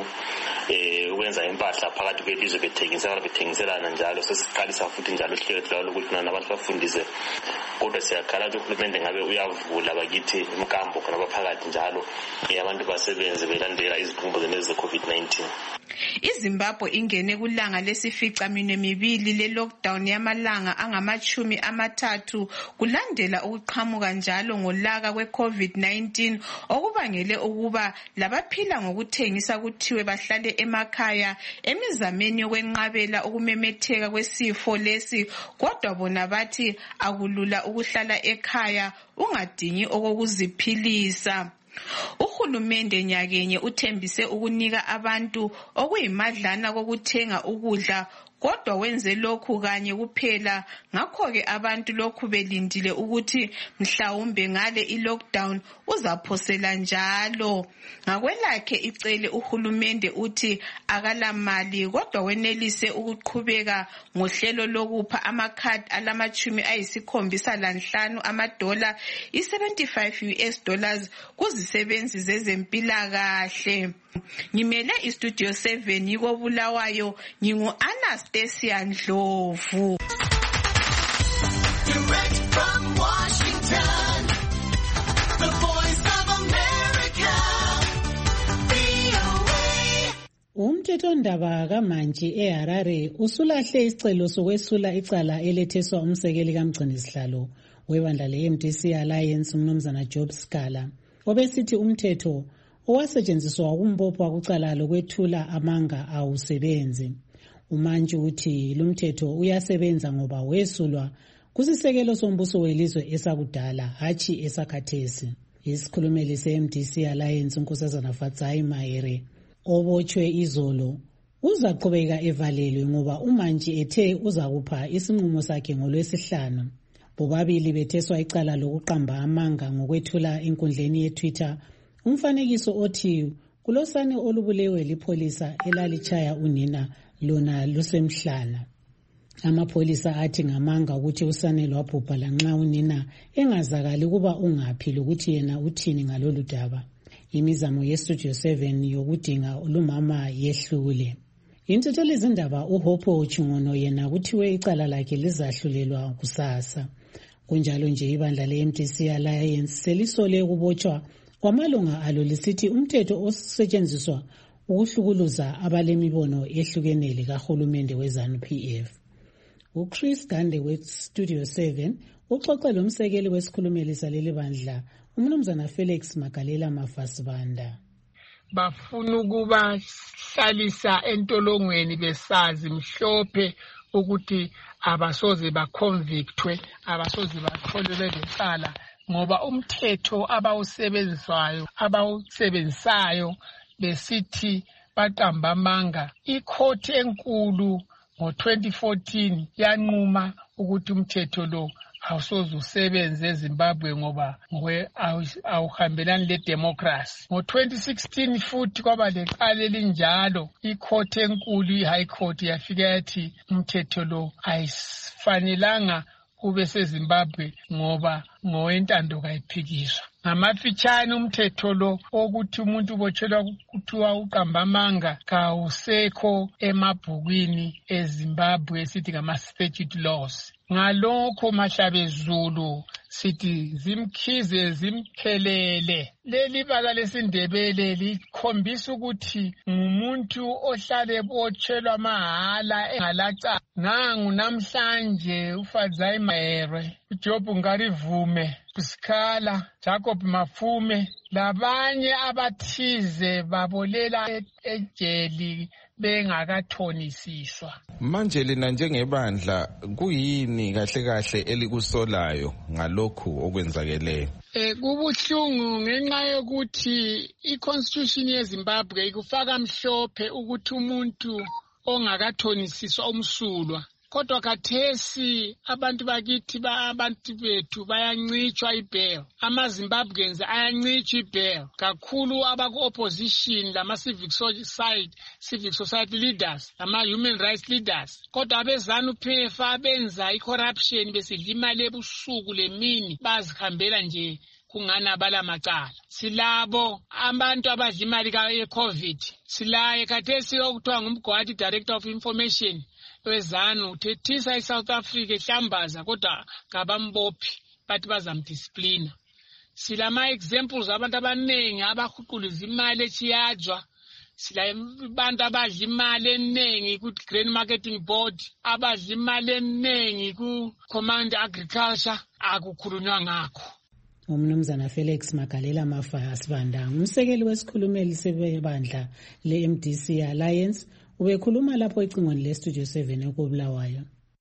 S12: eh ukwenza impahla phakathi kwelizwe bethengisela bethengiselana njalo. Sesiqalisa futhi njalo ihlelo lawo ukuthi nabantu bafundise kodwa siyakhala ukuthi uhulumende ngabe uyavula bakithi imkambo khona baphakathi njalo abantu basebenze belandela izikhumbuzo zenezi ze-COVID nineteen.
S25: iZimbabwe ingene kulanga lesifica minwe mibili le-lockdown yamalanga angamachumi amathathu kulandela ukuqhamuka njalo ngolaka kwe-COVID nineteen okubangele ukuba labaphila ngokuthengisa kuthiwe bahlale emakhaya emizameni yokwenqabela ukumemetheka kwesifo lesi kodwa bona bathi akulula ukuhlala ekhaya ungadingi okokuziphilisa. Uhulumende nyakenye uthembise ukunika abantu okuyimadlana kokuthenga ukudla kodwa wenze lokhu kanye kuphela ngakho ke abantu lokhu belindile ukuthi mhlawumbe ngale i-lockdown uzaphosela njalo. Ngakwelakhe icele uhulumende uthi akalamali kodwa wenelise ukuqhubeka ngohlelo lokupha amakhadi alamachumi ayisikhombisa lanhlanu amadola i-seventy-five U S dollars kuzisebenzi zezempilakahle. Ngimele istudio seven yiko Bulawayo ngingu Anastasia Ndlovu.
S13: Direct from Washington, the voice of America, V O A.
S3: Umthethondaba kaMantshi eHarare usulahle isicelo sokwesula icala eletheswa umsekeli kaMgcinisihlalo webandla le-M D C Alliance umnumzana Job Scala obesithi umthetho owasetshenziswa ukumbopha kucala lokwethula amanga awusebenzi. Umantshi uthi lumthetho uyasebenza ngoba wesulwa kusisekelo sombuso welizwe esakudala hatshi esakhathesi. Isikhulumeli se-M D C Alliance uNkosazana Fatsai Mahere obotshwe izolo uzaqhubeka evalelwe ngoba umantshi ethe uzakupha isinqumo sakhe ngolwesihlanu. Bobabili betheswa icala lokuqamba amanga ngokwethula enkundleni yeTwitter umfanekiso othi kulosane olubulewe lipholisa elalitshaya unina lona lusemhlana. Amapholisa athi ngamanga ukuthi usane lwabhubha lanxa unina engazakali kuba ungaphi lokuthi yena uthini ngalolu daba. Imizamo yeStudio seven yokudinga lumama yehlule. Intuthelo izindaba uHopho Chingono yena kuthiwe icala lakhe lizahlulelwa kusasa. Kunjalo nje ibandla le-M D C Alliance selisole ukubotshwa kwamalunga alo lisithi umthetho osetshenziswa ukuhlukuluza abalemibono ehlukene likahulumende we-ZANU P F. uChris Gande we-Studio seven uxoxe lomsekeli wesikhulumeli saleli bandla umnumzana Felix Magalela Mafasibanda.
S2: Bafuna ukuba hlalisa entolongweni besazi mhlophe ukuthi abasoze baconvictwe, abasoze bakholelwe lecala ngoba umthetho abawusebenzayo abawusebenzayo besithi baqamba amanga. Ikhoti enkulu ngo twenty fourteen yanquma ukuthi umthetho lo awusoze usebenze eZimbabwe ngoba ngwe awuhambelani le democracy. Ngo twenty sixteen futhi kwaba lecala elinjalo, ikhoti enkulu i-High Court yafika yathi umthetho lo ayifanelanga kube seZimbabwe ngoba ngowentando kayiphikiswa. Ngamafitshane umthetho lo okuthi umuntu ubotshelwa kuthiwa uqamba amanga kawusekho emabhukwini eZimbabwe esithi ngama-statute laws. Ngalokho Mahlabezulu sithi zimkhize zimkhelele. Leli bala lesindebele likhombisa ukuthi ngumuntu ohlale ebotshelwa mahala engalaca. Nangu namhlanje uFatsai Mahere, uJob Ngarivume, Sikhala, Jacob Mafume labanye abathize babolela ejeli bengakathonisiswa.
S22: Manje lina njengebandla kuyini kahle kahle elikusolayo ngalokhu okwenzakeleyo?
S2: Eh kubuhlungu ngenxa yokuthi iConstitution yeZimbabwe ikufaka mhlophe ukuthi umuntu ongakathonisiswa umsulwa. Kodwa kathesi abantu bakithi ba abantu bethu bayancitshwa ibail. AmaZimbabweans ayancitshwa ibail kakhulu abaku-opposition lama-civic society civic society leaders, ama-human rights leaders. Kodwa abeZANU P F abenza i-corruption besidla imali ebusuku lemini bazihambela nje kungana bala macala. Silabo abantu abadla imali ye-COVID. Silaye kathesi okuthiwa ngumgwadi director of information weZANU uthethisa iSouth Africa ehlambaza kodwa ngabambophi bathi bazamdisciplina. Silama examples abantu abanengi abahuquliza imali echiyajwa. Sila abantu abadla imali eningi ku Grain Marketing Board, abadla imali eningi ku Command Agriculture, akukhulunywa ngakho.
S3: Umnumzana Felix Magalela Mafasibanda umsekeli wesikhulumeli sebandla le-M D C Alliance ubekhuluma lapho ecingweni le-Studio seven ekubulawayo.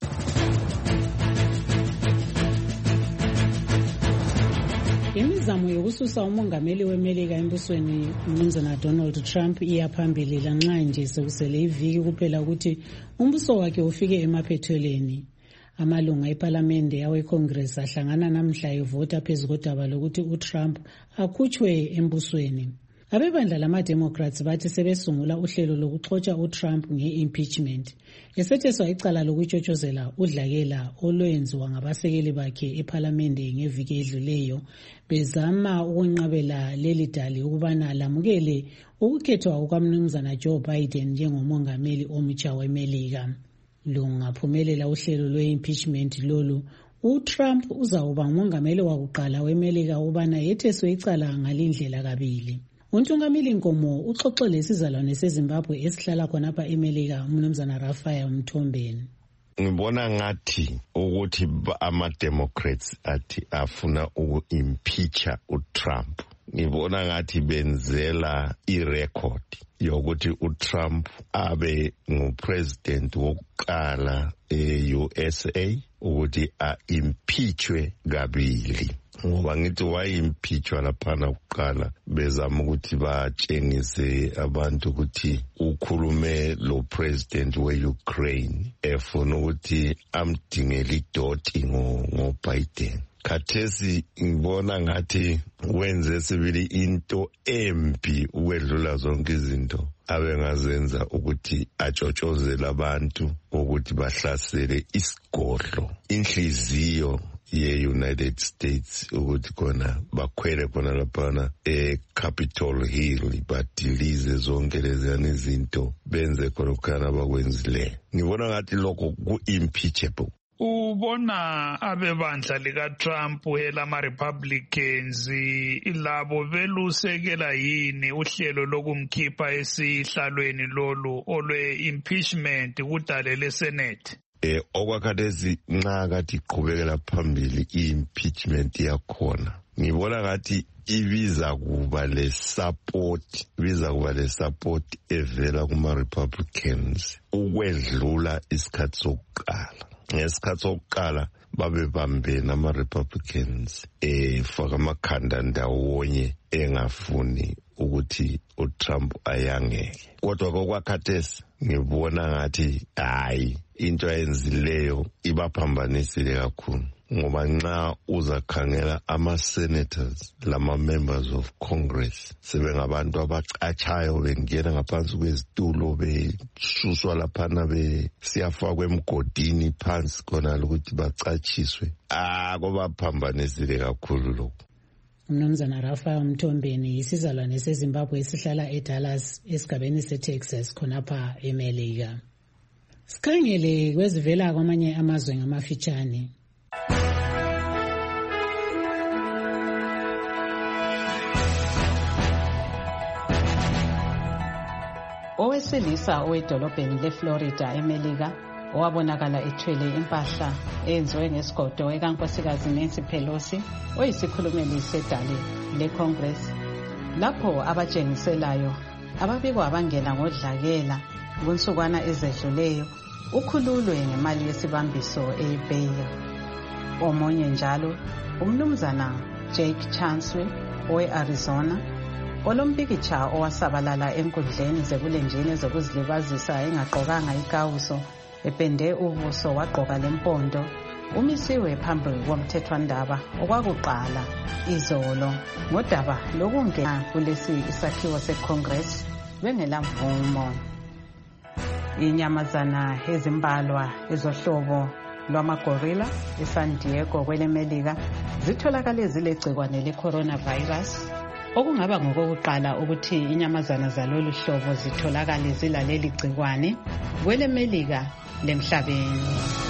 S3: Imizamo yokususa umongameli weMelika embusweni umnumzana Donald Trump iyaphambili lanxa nje sekusele iviki kuphela ukuthi umbuso wakhe ufike emaphethelweni. Amalunga eParliament yawe-Congress ahlangana namhla evota phezu kodaba lokuthi uTrump akhutshwe embusweni. Abebandla lama-Democrats bathi sebesungula uhlelo lokuxotsha uTrump nge-impeachment. Esetheswa icala lokutshotshozela udlakela olwenziwa ngabasekeli bakhe eParliament ngeviki edluleyo bezama ukwenqabela leli dali ukubana lamukele ukukhethwa kukamnumzana Joe Biden njengomongameli omutsha weMelika. Lungaphumelela uhlelo lwe-impeachment lolu, uTrump uzawuba ngumongameli wakuqala weMelika ubana yetheswe icala ngalindlela kabili. Untungameli Nkomo uxoxele isizalwane seZimbabwe esihlala khonapha eMelika umnumzana Raphael Mthombeni.
S10: Ngibona ngathi ukuthi ama-Democrats athi afuna uku-impeacha uTrump ngibona ngathi benzela irecord yokuthi uTrump abe ngupresident wokuqala e-U S A ukuthi a-impeachwe kabili. Ngoba ngithi wayimpeachwa laphana kuqala bezama ukuthi batshengise abantu ukuthi ukhulume lo president we-Ukraine efuna ukuthi amdingele idoti ngo-Biden. Khathesi ngibona ngathi wenze sibili into embi ukwedlula zonke izinto abengazenza ukuthi atshotshozele abantu ukuthi bahlasele isigodlo inhliziyo ye-United States ukuthi khona bakhwele khona laphana e-Capitol Hill badilize zonke leziyana izinto benze khona bakwenzileyo. Ngibona ngathi lokho ku-impeachable.
S14: Ubona abebandla lika-Trump elama-Republicans labo belusekela yini uhlelo lokumkhipha esihlalweni lolu olwe-impeachment kudale le-Senate?
S10: Eh okwakhathesi nxa kathi iqhubekela phambili i-impeachment yakhona ngibona ngathi ibiza kuba le support ibiza kuba le support evela kuma-Republicans ukwedlula isikhathi sokuqala. Ngesikhathi sokuqala babebambene ama-Republicans efaka amakhanda ndawonye engafuni ukuthi uTrump ayangeke. Kodwa kokwakhathesi ngibona ngathi hayi into ayenzileyo ibaphambanisile kakhulu ngoba nxa uzakhangela ama-senators lama-members of Congress sebengabantu abacatshayo bengena ngaphansi kwezitulo besuswa laphana besiyafakwa emgodini phansi khona ukuthi bacatshiswe. Ah kubaphambanisile kakhulu lokho.
S3: Umnumzana Rafa Mthombeni isizalwane seZimbabwe esihlala eDallas esigabeni seTexas khonapha eMelika. Sikhangele kwezivela kwamanye amazwe ngamafitshane. Owesilisa owedolobheni leFlorida eMelika owabonakala ethwele impahla eyenziwe ngesigodo ekankosikazi Nancy Pelosi oyisikhulumeli sedale leCongress lapho abatshengiselayo ababikwa abangena ngodlakela kunsukwana ezedluleyo ukhululwe ngemali yesibambiso eyibeya. Omunye njalo umnumzana Jake Chansey owe-Arizona olompikitsha owasabalala enkundleni zekulenjini zokuzilibazisa engagqokanga ikawuso epende ubuso wagqoka lempondo umisiwe phambi komthethwandaba okwakuqala izolo ngodaba lokungena kulesi isakhiwo seCongress bengelamvumo. Inyamazana ezimbalwa ezohlobo lwamagorilla eSan Diego kwelemelika zitholakale zilegcikwane le-coronavirus okungaba ngokokuqala ukuthi inyamazana zalolu hlobo zitholakale zilaleli gcikwane kwelemelika lemhlabeni.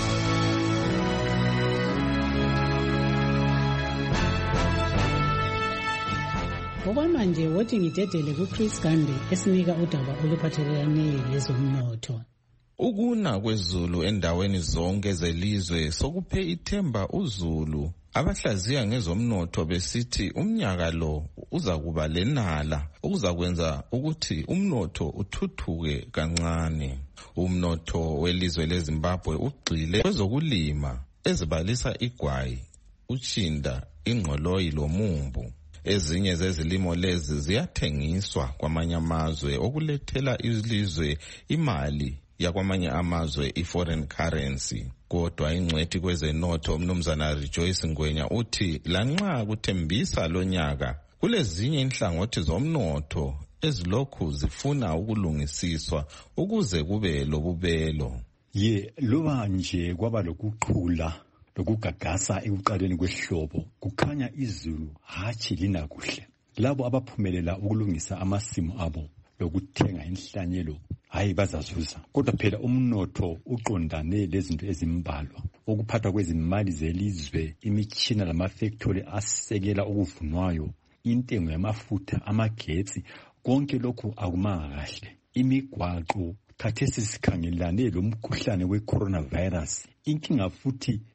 S3: Okwamanje wothi ngidedele kuChris Gandhi esinika udaba oluphathelane lezomnotho.
S22: Ukuna kwezulu endaweni zonke zelizwe sokuphe ithemba uzulu abahlaziya ngezomnotho besithi umnyaka lo uza kuba lenala okuzakwenza ukuthi umnotho uthuthuke kancane. Umnotho welizwe leZimbabwe ugxile kwezokulima ezibalisa igwayi, utshinda, ingqoloyi lomumbu. Ezinye zezilimo lezi ziyathengiswa kwamanye amazwe okulethela ilizwe imali yakwamanye amazwe i-foreign currency. Kodwa ingcwethi kwezenotho umnumzana Rejoice Ngwenya uthi lanxa kuthembisa lonyaka kulezinye inhlangothi zomnotho ezilokhu zifuna ukulungisiswa ukuze kube lobubelo.
S15: Ye loba nje kwaba lokuqhula lokugagasa ekuqaleni kwehlobo kukhanya izulu hatshi lina kuhle. Labo abaphumelela ukulungisa amasimu abo lokuthenga inhlanyelo hayi bazazuza. Kodwa phela umnotho uqondane lezinto ezimbalwa ukuphathwa kwezimali zelizwe, imitshina lamafactory asekela ukuvunwayo, intengo yamafutha, amagetsi, konke lokhu akumanga kahle. Imigwaqo khathesi sikhangelane lomkhuhlane we-coronavirus. Inkinga futhi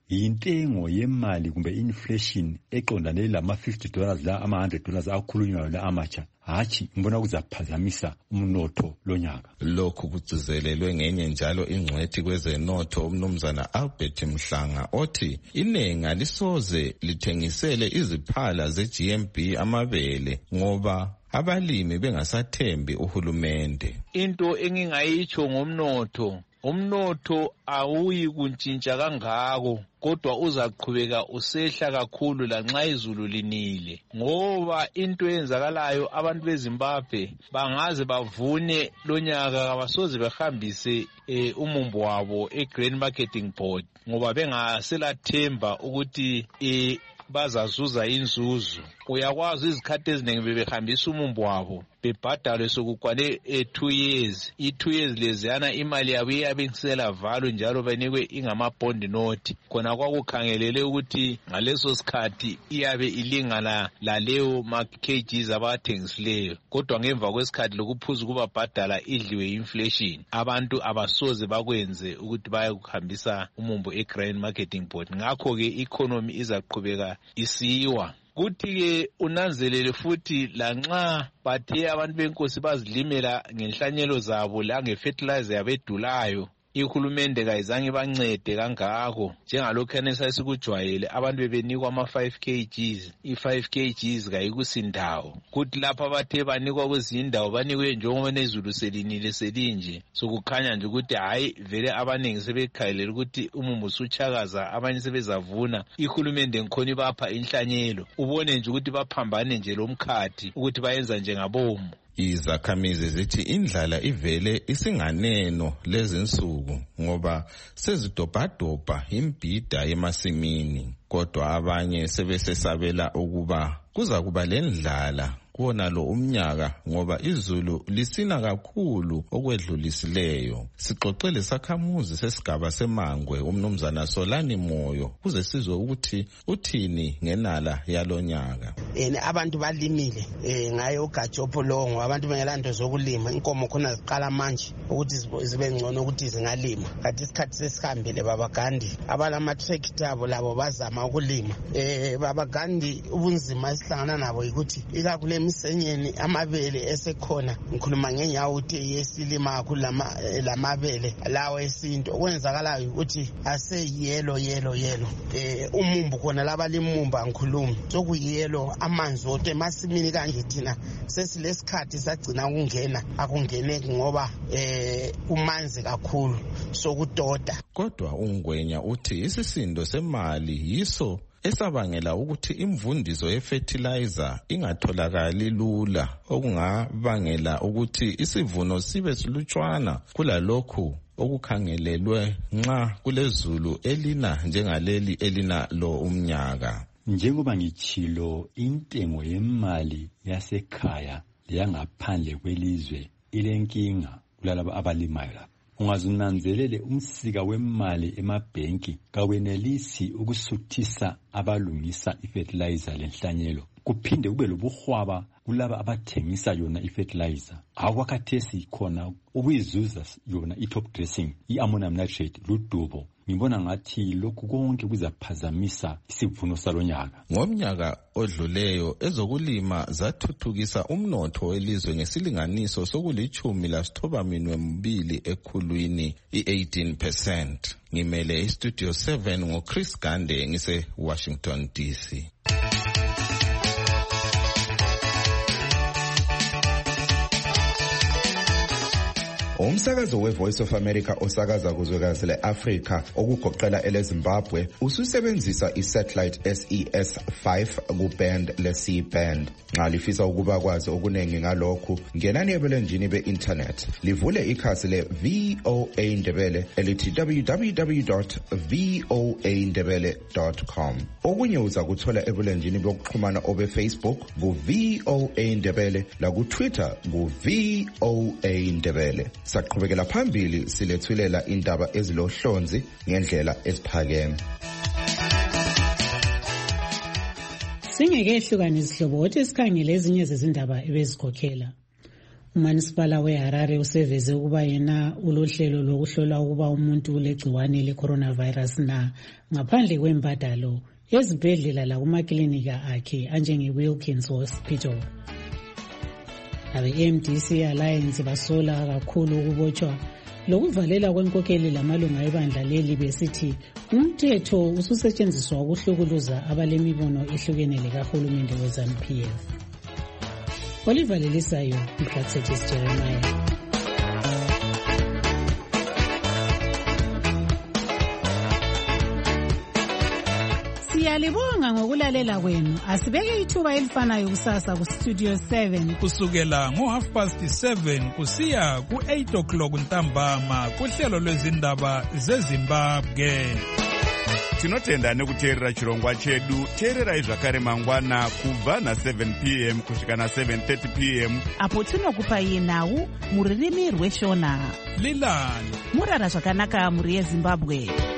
S15: yintengo yemali kumbe inflation eqondane lama fifty dollars la ama one hundred dollars akhulunywayo la amatsha hatshi ngibona kuzaphazamisa umnotho lonyaka.
S22: Lokhu kugcizelelwe ngenye njalo ingcwethi kwezenotho umnumzana Albert Mhlanga othi inengi alisoze lithengisele iziphala ze-G M B amabele ngoba abalimi bengasathembi uhulumende.
S16: Into engingayitsho ngomnotho, umnotho awuyi kuntshintsha kangako kodwa uzaqhubeka usehla kakhulu lanxa izulu linile, ngoba into eyenzakalayo abantu beZimbabwe bangaze bavune lonyaka abasoze behambise eh, umumbo wabo eGrain Marketing Board ngoba bengaselathemba ukuthi eh, bazazuza inzuzo. Uyakwazi izikhathi eziningi bebehambisa umumbo wabo bebhadalwe sokukwane e two years. I two years leziyana imali yabo iyabengisela valo njalo banikwe ingama bond note. Khona kwakukhangelele ukuthi ngaleso sikhathi iyabe ilingana laleyo ma kgs abathengisileyo. Kodwa ngemva kwesikhathi lokuphuza kuba bhadala idliwe inflation. Abantu abasoze bakwenze ukuthi bayakuhambisa umumbo eGrain Marketing Board. Ngakho ke economy izaqhubeka isiwa. Kuthi-ke unanzelele futhi lanxa bathe abantu benkosi bazilimela ngenhlanyelo zabo la ngefertilizer yabedulayo, ihulumende kayizange bancede kangako njengalokhu enesasikujwayele abantu bebenikwa ama five kgs. I five kgs kayikusindawo. Kuthi lapha bathe banikwa kwezinye indawo banikwe njengoba nezulu selinile selinje, sokukhanya nje ukuthi hayi vele abaningi sebekhayelela ukuthi umumbu usuchakaza, abanye sebezavuna. Ihulumende ngikhona ibapha inhlanyelo, ubone nje ukuthi baphambane nje lomkhathi ukuthi bayenza njengabomu.
S22: Izakhamizi zithi indlala ivele isinganeno lezinsuku ngoba sezidobhadobha imbhida emasimini, kodwa abanye sebesesabela ukuba kuza kuba lendlala kuona lo umnyaka ngoba izulu lisina kakhulu okwedlulisileyo. Sixoxele sakhamuzi sesigaba semangwe umnumzana Solani Moyo kuze sizwe ukuthi uthini ngenala yalonyaka.
S17: Eh abantu balimile eh ngayo uGajopo longo, abantu bengelanto zokulima, inkomo khona ziqala manje ukuthi zibe ngcono ukuthi zingalima. Kanti isikhathi sesihambile baba Gandhi, abalama tractor abo labo bazama ukulima. Eh baba Gandhi ubunzima esihlangana nabo ukuthi ikakule misenyeni amabele esekhona, ngikhuluma ngenyawo ukuthi yesilima kakhulu lama lamabele lawo esinto. Okwenzakalayo ukuthi ase yellow yellow yellow eh umumbu khona labalimumba ngikhuluma sokuyelo amanzi ote masimini kanje thina sesilesikhathi sagcina ukungena akungeneki ngoba eh umanzi kakhulu sokudoda.
S22: Kodwa uNgwenya uthi isisindo semali yiso esabangela ukuthi imvundiso yefertilizer ingatholakali lula, okungabangela ukuthi isivuno sibe silutshwana kulalokhu okukhangelelwe nxa kulezulu elina njengaleli elina lo umnyaka.
S15: Njengoba ngitshilo intengo yemali yasekhaya leyangaphandle kwelizwe ilenkinga kulalabo abalimayo lapha. Ungazunanzelele umsika wemali emabhenki kawenelisi ukusuthisa abalungisa ifertilizer lenhlanyelo, kuphinde kube lobuhwaba kulaba abathengisa yona ifertilizer. Akwakhathesi khona ukuyizuza yona i-top dressing i-ammonium nitrate ludubo. Ngibona ngathi lokhu konke kuzaphazamisa isivuno salonyaka.
S22: Ngomnyaka odluleyo ezokulima zathuthukisa umnotho welizwe ngesilinganiso sokulithumi lasithoba minwe mbili ekhulwini i-eighteen percent. Ngimele istudio seven ngoChris Gande ngise Washington D C.
S18: Umsakazo weVoice of America osakaza kuzwekazi leAfrika okugoqela eleZimbabwe ususebenzisa isatellite S E S five kuband le-C band. Nxa lifisa ukuba kwazi okunengi ngalokhu, ngenani ebulenjini be-internet livule ikhasi le-V O A Ndebele elithi w w w dot voa ndebele dot com. Okunye uza kuthola ebulenjini bokuxhumana obe-Facebook ku-V O A Ndebele laku-Twitter ku-V O A Ndebele. Saqhubekela phambili silethulela indaba ezilohlonzi ngendlela esiphakeme.
S3: Singeke ehlukane izihlobo othi sikhangele ezinye zezindaba ebezikhokhela. umanisipala weHarare useveze ukuba yena ulohlelo lokuhlola ukuba umuntu ulegciwane le-coronavirus na ngaphandle kwembadalo ezibhedlela lakumaklinika akhe anjenge-Wilkins Hospital. Abe-M D C Alliance basola kakhulu ukubotshwa lokuvalela kwenkokheli lamalunga ebandla leli besithi umthetho ususetshenziswa ukuhlukuluza abalemibono ehlukene likahulumende we-ZANU P F. Oliver Lelisayo, Mkhatsetis Jeremiah. Siyalibonga ngokulalela kwenu. Asibeke ithuba elifanayo kusasa ku Studio seven
S14: kusukela ngo half past seven kusiya ku eight o'clock ntambama kuhlelo lwezindaba zeZimbabwe.
S1: Tinotenda nekuteerera chirongwa chedu. Teererai zvakare mangwana kubva na seven p m kusvika na seven thirty p m
S19: apo tinokupa yenhau muririmi rweshona.
S14: Lilani
S19: murara zvakanaka muri yeZimbabwe.